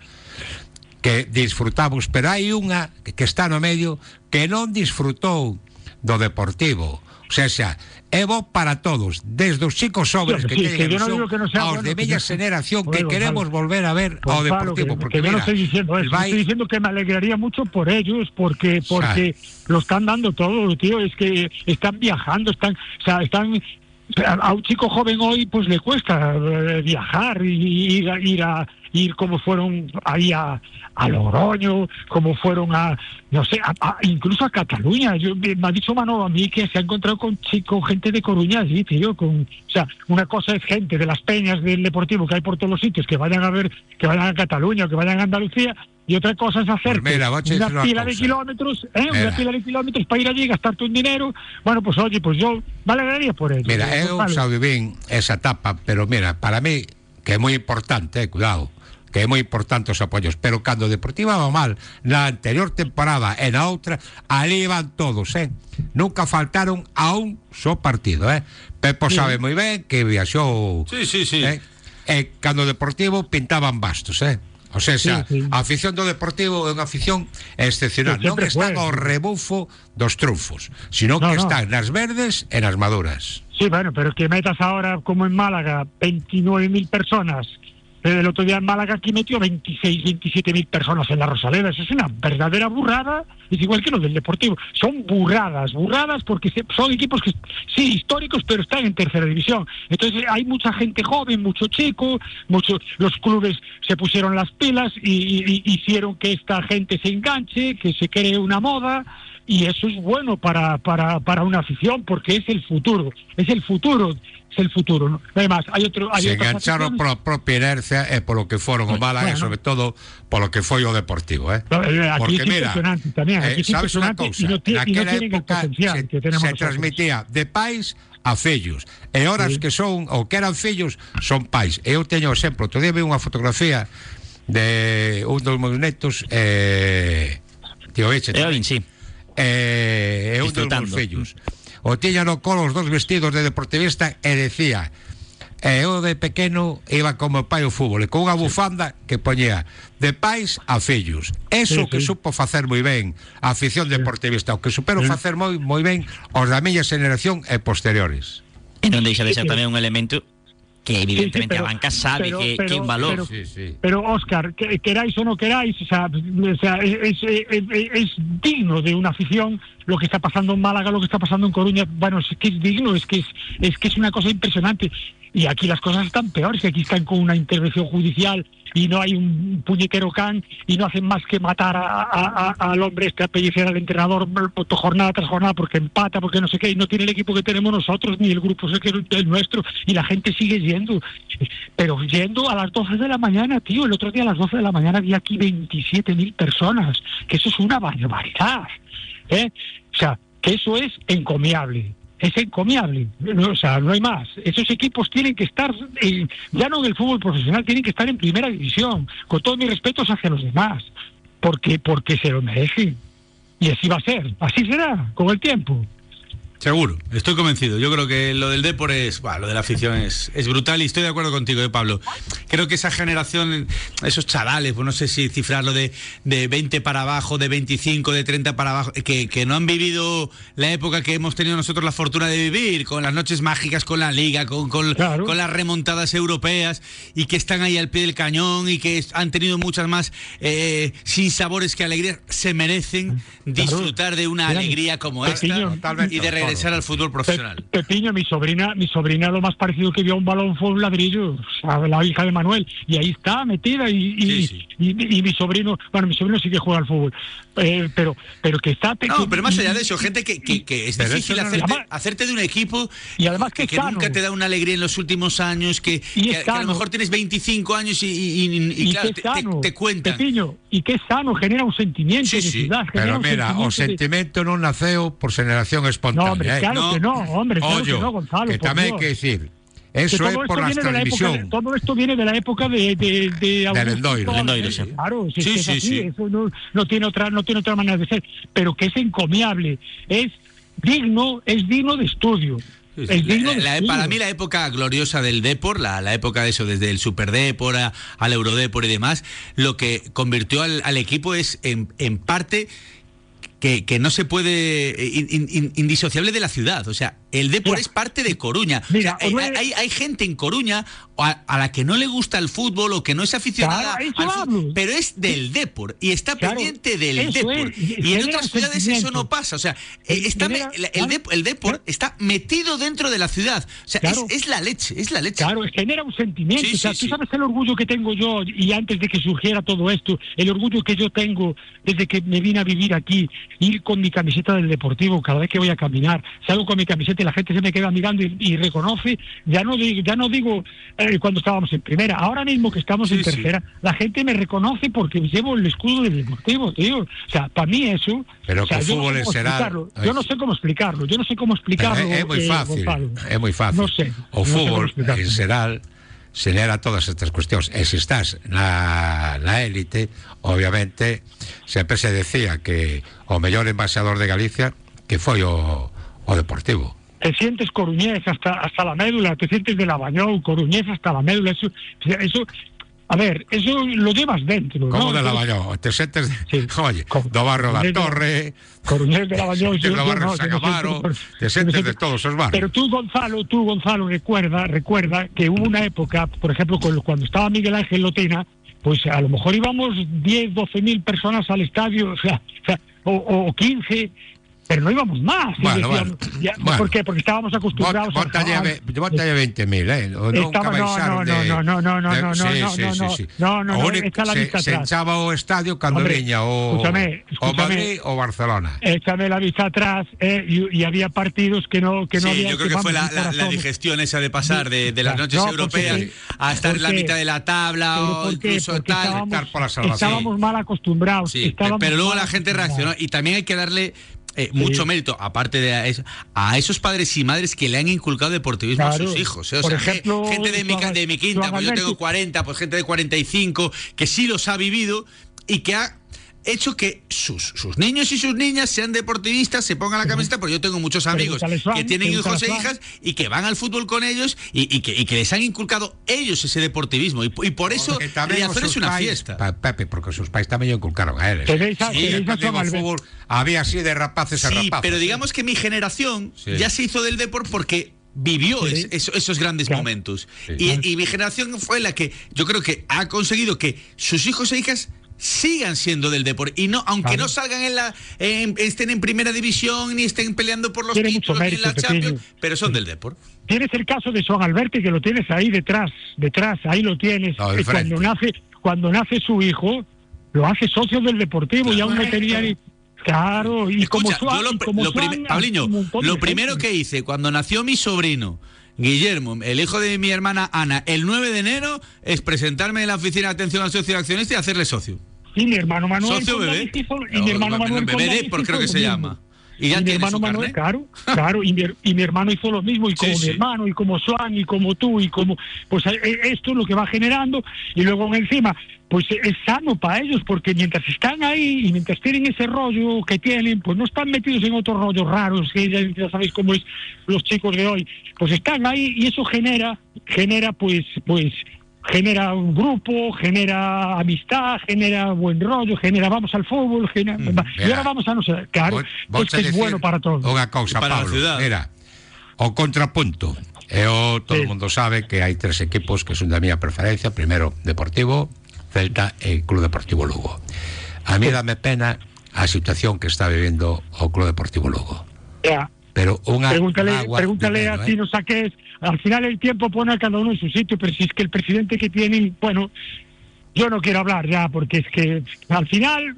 D: que disfrutamos, pero hai unha que está no medio que non disfrutou do Deportivo. O sea, xa, é bo para todos, desde os chicos sobres
E: Sí,
D: que
E: sí,
D: teñen
E: que yo no
D: ilusión,
E: digo que no sea
D: aos
E: bueno,
D: de
E: que
D: miña
E: yo-
D: xeneración
E: Joder,
D: que
E: Gonzalo.
D: queremos volver a ver ao
E: Gonzalo,
D: Deportivo,
E: que,
D: porque
E: que yo
D: mira,
E: no estoy diciendo eso,
D: vai-
E: estoy diciendo que me alegraría mucho por ellos, porque porque lo están dando todo, tío, es que están viajando, están, o sea, están a a un chico joven hoy pues le cuesta eh, viajar y, y ir a, ir a ir como fueron ahí a, a Logroño, como fueron a, no sé, a, a- incluso a Cataluña. Yo, me me ha dicho Mano a mí que se ha encontrado con chico, gente de Coruña allí, tío, con, o sea, una cosa es gente de las peñas del Deportivo que hay por todos los sitios, que vayan a ver, que vayan a Cataluña, que vayan a Andalucía, y otra cosa es hacer
D: Pues mira, voy a decir
E: una
D: una
E: pila de
D: cosa.
E: kilómetros, ¿eh?
D: Mira.
E: Una pila de kilómetros para ir allí, gastarte un dinero. Bueno, pues oye, pues yo me alegraría por ello.
D: Mira,
E: Eh,
D: eu
E: Gonzalo.
D: xa vivín esa etapa, pero mira, para mí que é moi importante, eh, cuidado, que é moi importante os apoios, pero cando o Deportivo va mal na anterior temporada e na outra, ali iban todos, eh? Nunca faltaron a un só partido, eh? Pepo
E: Sí.
D: sabe moi ben que viaxou,
C: Sí, sí, sí.
D: eh? E cando o Deportivo pintaban bastos, eh? O sea,
E: Sí,
D: xa,
E: sí.
D: a afición do Deportivo é unha afición excepcional.
E: Que
D: Non
E: sempre
D: están
E: fue.
D: ao rebufo dos trunfos, sino
E: No,
D: que
E: no.
D: están nas verdes e nas maduras.
E: Sí, bueno, pero que metas ahora, como en Málaga, veintinueve mil personas. El otro día en Málaga aquí metió veintiséis, veintisiete mil personas en la Rosaleda. Eso es una verdadera burrada. Es igual que los del Deportivo. Son burradas, burradas porque se- son equipos que, sí, históricos, pero están en tercera división. Entonces hay mucha gente joven, mucho chico, muchos, los clubes se pusieron las pilas y, y- y hicieron que esta gente se enganche, que se cree una moda. Y eso es bueno para, para, para una afición, porque es el futuro, es el futuro, es el futuro. ¿no? Además, hay otro, hay
D: Se
E: otras
D: engancharon
E: aficiones-
D: pola propia inercia e polo que foron o Málaga e
E: Bueno.
D: sobre todo polo que foi o Deportivo, eh?
E: No, eh, aquí
D: Porque
E: es
D: mira,
E: impresionante también, aquí
D: eh,
E: es
D: sabes unha
E: impresionante
D: cousa,
E: y no, tie- y no
D: naquela
E: tienen el
D: época
E: potencial
D: se,
E: que tenemos
D: se
E: nosotros.
D: transmitía de pais a fillos, e horas
E: Sí.
D: que son ou que eran fillos son pais. Eu teño exemplo, outro día vi unha fotografía de un dos meus netos, eh, tío Eche,
B: E Ovin, sí.
D: eh, e un dos meus
B: Disfrutando.
D: fillos. O tiña no colo os dos vestidos de deportivista e decía, e eu de pequeno iba como pai ao fútbol e con unha bufanda que poñía de pais a fillos. Eso
E: Sí,
D: que
E: sí.
D: supo facer moi ben a afición deportivista, o que supero
E: Sí.
D: facer moi moi ben os da miña generación e posteriores.
B: E non deixa de ser
E: Sí,
B: tamén un elemento que evidentemente
E: pero-
B: a banca sabe
E: pero-
B: que,
E: pero-
B: que é un valor.
E: pero-
D: Sí, sí.
E: Pero, Óscar, que, queráis o no queráis, o sea, o sea, es, es- es- es digno de una afición lo que está pasando en Málaga, lo que está pasando en Coruña. Bueno, es que es digno, es que es, es que es una cosa impresionante. Y aquí las cosas están peores, que aquí están con una intervención judicial y no hay un puñetero can y no hacen más que matar a- a- a- al hombre este, apellecer al entrenador jornada tras jornada porque empata, porque no sé qué, y no tiene el equipo que tenemos nosotros, ni el grupo ese que es el nuestro, y la gente sigue yendo. Pero yendo a las doce de la mañana, tío, el otro día a las doce de la mañana había aquí veintisiete mil personas, que eso es una barbaridad, ¿eh? O sea, que eso es encomiable. Es encomiable, no, o sea, no hay más. Esos equipos tienen que estar, en- ya no en el fútbol profesional, tienen que estar en primera división, con todos mis respetos hacia los demás, porque porque se lo merecen. Y así va a ser, así será, con el tiempo.
C: Seguro, estoy convencido. Yo creo que lo del Depor es, bah, lo de la afición es, es brutal y estoy de acuerdo contigo, eh, Pablo. Creo que esa generación, esos chavales, pues no sé si cifrarlo de, de veinte para abajo, de veinticinco, de treinta para abajo, que, que no han vivido la época que hemos tenido nosotros la fortuna de vivir, con las noches mágicas, con la Liga, con, con,
E: Claro.
C: con las remontadas europeas, y que están ahí al pie del cañón y que han tenido muchas más eh, sinsabores que alegrías, se merecen disfrutar de una
E: Mira,
C: alegría como
E: Pepillo,
C: esta
D: totalmente
C: y de
D: de acuerdo.
C: regresar al fútbol profesional.
E: Pe- Pepiño, mi sobrina, mi sobrina lo más parecido que vio a un balón fue un ladrillo, o sea, la hija de Manuel, y ahí está metida y, y,
C: Sí, sí.
E: y- y mi sobrino, bueno, mi sobrino sí que juega al fútbol, eh, pero pero que está pe-
C: No, pero más
E: y-
C: allá de eso, gente que, que, que es
D: Pero
C: difícil
D: eso no-
C: hacerte,
E: además-
C: hacerte de un equipo
E: Y además que
C: que,
E: es sano.
C: nunca te da una alegría en los últimos años, que,
E: Y
C: que-
E: es
C: que a lo
E: sano.
C: mejor tienes veinticinco años y, y, y- y
E: y
C: claro,
E: que
C: te,
E: es sano,
C: te- te cuentan.
E: Pepiño, y que es sano, genera un sentimiento
C: Sí,
E: de
C: sí.
E: ciudad, genera
D: Pero
E: un
D: mira, o
E: sentimiento de-
D: sentimento non naceu por generación espontánea.
E: No, hombre,
D: eh?
E: claro
C: No.
E: que no, hombre, claro
D: Ollo,
E: que no, Gonzalo,
D: que
E: por
D: tamén hai
E: Dios.
D: que decir,
E: Que
D: eso é
E: todo
D: por
E: esto
D: las
E: viene de la época de-
D: transmisión.
E: todo esto viene de la época de de, de Augusto
D: Lendoiro.
E: Torres,
B: Lendoiro,
E: ¿eh?
B: sí.
E: Claro, si es
C: Sí,
E: que es
C: sí,
E: así,
C: sí.
E: eso no, no tiene otra no tiene otra manera de ser, pero que es encomiable, es digno, es digno de estudio.
C: Sí, sí.
E: Es digno
C: La-
E: de
C: la-
E: estudio.
C: para mí la época gloriosa del Depor, la, la época de eso, desde el Super Depor a- al Eurodepor y demás, lo que convirtió al, al equipo es en, en parte que, que no se puede, in- in- in- indisociable de la ciudad. O sea, el Depor
E: Mira,
C: es parte de Coruña.
E: mira,
C: O sea, hay,
E: Manuel-
C: hay- hay gente en Coruña a, a la que no le gusta el fútbol o que no es aficionada
E: Claro, eso
C: al fútbol,
E: hablo.
C: pero es del Depor y está
E: Claro,
C: pendiente del
E: eso
C: Depor.
E: es,
C: Y en
E: genera
C: otras
E: un
C: ciudades eso
E: sentimiento.
C: no pasa. O sea, eh, está me-
E: Genera-
C: el,
E: claro.
C: Dep- el Depor está metido dentro de la ciudad. O sea,
E: Claro.
C: es, es la leche, es la leche.
E: Claro, genera un sentimiento.
C: Sí,
E: o sea,
C: sí,
E: tú
C: sí.
E: sabes el orgullo que tengo yo, y antes de que surgiera todo esto, el orgullo que yo tengo desde que me vine a vivir aquí, ir con mi camiseta del Deportivo cada vez que voy a caminar, salgo con mi camiseta y la gente se me queda mirando y, y reconoce, ya no digo, ya no digo eh, cuando estábamos en primera, ahora mismo que estamos
C: Sí,
E: en tercera, la gente me reconoce porque llevo el escudo del Deportivo, tío. O sea, para mí eso...
D: Pero
E: o sea,
D: que
E: yo no
D: fútbol
E: sé cómo
D: será-
E: explicarlo. Yo no sé cómo explicarlo, yo no sé cómo explicarlo.
D: É, é moi
E: eh,
D: fácil,
E: Gonzalo.
D: é moi fácil.
E: No sé,
D: O
E: no sé cómo
D: fútbol
E: explicarlo.
D: en xeral xenera todas estas cuestións. E se estás na, na élite, obviamente, sempre se decía que o mellor embaixador de Galicia que foi o, o Deportivo.
E: Te sientes coruñés hasta hasta la médula, te sientes de la Bañou, coruñés hasta la médula, eso, eso A ver, eso lo llevas dentro,
D: Como
E: ¿no?
D: de
E: Entonces,
D: Lavañón, te sentes,
E: Sí.
D: oye,
E: Como-
D: do barrio da
E: Coruñés de-
D: Torre,
E: Coruñés de Lavañón,
D: do
E: yo- yo
D: barrio
E: no,
D: de San
E: yo no sé-
D: Amaro,
E: yo
D: te
E: no
D: sientes
E: sé-
D: de todos esos barrios.
E: Pero tú, Gonzalo, tú, Gonzalo, recuerda, recuerda que hubo una época, por ejemplo, con- cuando estaba Miguel Ángel Lotina, pues a lo mejor íbamos diez, doce mil personas al estadio, o sea, o, sea, o, o quince, pero no íbamos más. Y
D: Bueno,
E: decíamos,
D: bueno,
E: ya-
D: bueno.
E: ¿Por qué? Porque estábamos acostumbrados a...
D: Bótalle veinte mil, eh? O nunca
E: Estaba- no,
D: baixaron
E: no,
D: de...
E: no, no, no, no,
D: de-
E: no,
D: sí,
E: no,
D: sí,
E: no,
D: sí,
E: no,
D: sí.
E: no, no,
D: O
E: no,
D: único-
E: echa la
D: se,
E: vista
D: se
E: atrás.
D: hinchaba o estadio cando
E: Hombre,
D: viña o,
E: escúchame,
D: o
E: escúchame.
D: Madrid o Barcelona.
E: Échame la vista atrás, eh, y, y había partidos que no, que no
C: Sí,
E: había...
C: yo creo que fue la,
E: vamos,
C: la- la
E: corazón.
C: digestión esa de pasar de, de las
E: Ya,
C: noches
E: no, porque
C: europeas
E: sí.
C: a estar en la
E: ¿Por qué?
C: mitad de la tabla
E: Pero
C: o
E: ¿por qué?
C: incluso
E: Porque
C: tal.
E: estábamos,
D: estar por la salvación.
E: estábamos mal acostumbrados.
C: Sí, pe-
E: estábamos
C: pero luego
E: mal
C: la gente
E: acostumbrados.
C: reaccionó y también hay que darle eh, mucho mérito, aparte de a, eso, a esos padres y madres que le han inculcado deportivismo
E: Claro.
C: a sus hijos. ¿eh? O
E: Por
C: sea,
E: ejemplo,
C: ge- gente de mi, ca- de mi quinta,
E: Joan
C: pues yo
E: Alberti.
C: tengo cuarenta, pues gente de cuarenta y cinco, que sí los ha vivido y que ha hecho que sus, sus niños y sus niñas sean deportivistas, se pongan la camiseta, porque yo tengo muchos amigos
E: Pregúntale, Juan,
C: que tienen hijos
E: pregúntale,
C: e
E: Juan.
C: hijas y que van al fútbol con ellos y, y que, y que les han inculcado ellos ese deportivismo. Y, y por eso
D: Porque tamén
C: Riazor
D: os
C: es una
D: pais-
C: fiesta.
D: Pa- Pepe, porque sus pais tamén lle inculcaron a eles.
E: Tenéis a-
D: Sí,
E: tenéis a
D: cando iba
E: Juan
D: ao
E: Alberti.
D: fútbol había así de rapaces e
C: Sí,
D: rapaces.
C: pero digamos que mi generación
D: Sí.
C: ya se hizo del deporte porque vivió
E: Sí.
C: es- eso- esos grandes
E: Claro.
C: momentos.
D: Sí.
C: Y, y mi generación fue la que yo creo que ha conseguido que sus hijos e hijas sigan siendo del deporte y no, aunque
E: Claro.
C: no salgan en la en- estén en primera división ni estén peleando por los
E: Tiene mucho
C: títulos ni en
E: mérito,
C: la
E: Pepeño.
C: Champions, pero son del deporte.
E: Tienes el caso de Joan Alberti, que lo tienes ahí detrás, detrás, ahí lo tienes.
D: No, de
E: Y cuando
D: frente.
E: nace, cuando nace su hijo, lo hace socio del Deportivo y aún no tenía ni... Claro, y como
C: Escucha,
E: Juan,
C: yo lo,
E: y
C: pr-
E: como
C: lo
E: Juan,
C: prim-
E: hay
C: Pabliño,
E: un montón de
C: lo
E: gente.
C: primero que hice cuando nació mi sobrino Guillermo, el hijo de mi hermana Ana, el nueve de enero, es presentarme en la oficina de atención al socio accionista y hacerle socio.
E: Y mi hermano Manuel...
C: Socio
E: con
C: bebé.
E: David hizo- y mi hermano
C: No,
E: Manuel... con
C: bebé
E: David
C: de, por
E: hizo
C: creo que
E: lo
C: se
E: mismo.
C: llama. Y ya
E: mi
C: tiene
E: hermano
C: su
E: Manuel,
C: carnet.
E: claro, claro, y mi, y mi hermano hizo lo mismo, y como
C: Sí,
E: mi
C: sí.
E: hermano, y como Juan, y como tú, y como, pues eh, esto es lo que va generando, y luego encima, pues eh, es sano para ellos, porque mientras están ahí, y mientras tienen ese rollo que tienen, pues no están metidos en otros rollos raros, que ya, ya sabéis cómo es los chicos de hoy, pues están ahí, y eso genera, genera pues, pues, genera un grupo, genera amistad, genera buen rollo, genera vamos al fútbol, genera,
C: Mm,
E: va- y
D: mira.
E: ahora vamos a no sé, claro,
D: Vou-
E: pues
D: vouche
E: que es
D: decir
E: bueno para todos.
D: Unha cousa,
C: Para la
D: Pablo.
C: ciudad.
D: Mira, o contrapunto. E o, todo
E: Sí.
D: o mundo sabe que hai tres equipos que son da miña preferencia. Primeiro, Deportivo, Celta e Club Deportivo Lugo. A mí dame pena a situación que está vivindo o Club Deportivo Lugo.
E: Ya.
D: Pero unha
E: Pregúntale,
D: agua
E: pregúntale
D: de
E: a
D: menos,
E: ti,
D: eh.
E: no saques. Al final el tiempo pone a cada uno en su sitio, pero si es que el presidente que tienen, bueno, yo no quiero hablar ya, porque es que al final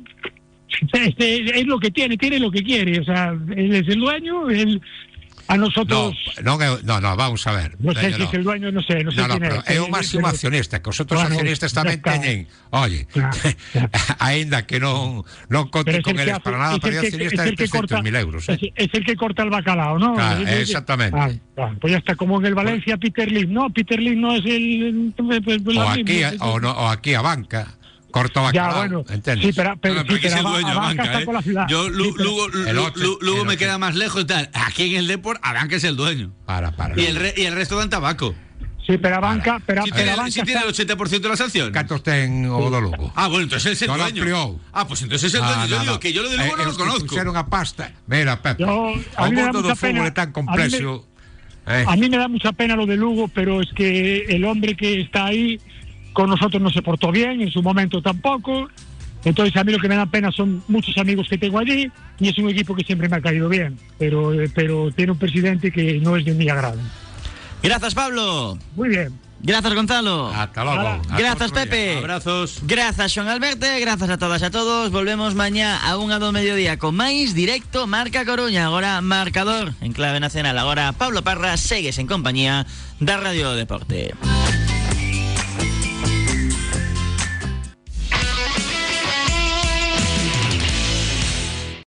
E: es, es- es lo que tiene, tiene lo que quiere. O sea, él es el dueño, él a
D: No,
E: nosotros.
D: non, é- no, no, vamos a ver.
E: No, sé
D: Teño,
E: si es el dueño, no sé, no sé
D: No, no,
E: quién
D: pero
E: es.
D: é o máximo
E: pero-
D: accionista, que os outros
E: Bueno,
D: accionistas
E: ya
D: tamén
E: está.
D: teñen, oye,
E: Ya, ya.
D: aínda que non non
E: Pero
D: conten
E: es
D: con
E: el que
D: eles
E: hace-
D: para nada,
E: es
D: pero
E: el
D: é
E: que-
D: accionista
E: es
D: de
E: el que corta-
D: trescentos mil euros, eh.
E: Es, es el que corta el bacalao, ¿no?
D: Claro,
E: Es el que-
D: exactamente.
E: Ah, ah, pues ya está, como en el Valencia, Peter Lim. No, Peter Lim no es el... pues, pues,
D: O
E: la
D: aquí,
E: misma.
D: o, no, o aquí a banca, corta o
E: Ya,
D: bacalao,
E: bueno,
D: entendes?
E: sí, pero, pero,
C: No,
E: sí,
C: pero que es
E: pero
C: el
E: a-
C: dueño
E: a
C: de
E: Banca
C: banca,
E: está
C: ¿eh?
E: con la ciudad.
C: Yo, Lu-
E: Sí, pero-
C: luego,
D: El
C: Lu-
D: ocho,
C: Lu- luego
D: el
C: me
D: ocho.
C: queda más lejos y tal. Aquí en el Depor, Abanca es el dueño.
D: Para, para.
C: Y el, re- y el resto dan tabaco.
E: Sí, pero a Banca, pero,
C: Si
E: pero a
C: tiene,
E: Banca
C: si tiene
E: está-
C: el ochenta por ciento de las acciones.
D: Cantos ten o do Lugo?
C: Ah, bueno, entonces es el
D: No lo
C: dueño.
D: ampliou.
C: Ah, pues entonces es el
D: Ah,
C: dueño. Yo
D: no,
C: digo
D: no.
C: que yo lo de Lugo
D: Eh,
C: no lo
D: es que
C: conozco.
D: puxeron a pasta. Mira, Pepe,
E: Yo- a
D: o
E: mí me da
D: mundo do
E: mucha
D: fútbol
E: pena.
D: é tan
E: A
D: complexo. Eh,
E: A mí me da mucha pena lo de Lugo, pero es que el hombre que está ahí con nosotros no se portó bien, en su momento tampoco. Entonces a mí lo que me da pena son muchos amigos que tengo allí y es un equipo que siempre me ha caído bien, pero, eh, pero tiene un presidente que no es de mi agrado.
B: Gracias, Pablo.
E: Muy bien.
B: Gracias, Gonzalo.
D: Hasta logo.
E: Nada.
D: Hasta
B: Gracias,
D: outro día.
B: Pepe.
C: Abrazos.
B: Gracias, Joan Alberto. Gracias a todas e a todos. Volvemos mañá a unha do mediodía con máis directo Marca Coruña. Agora marcador en clave nacional. Agora Pablo Parra segues en compañía da Radio Deporte.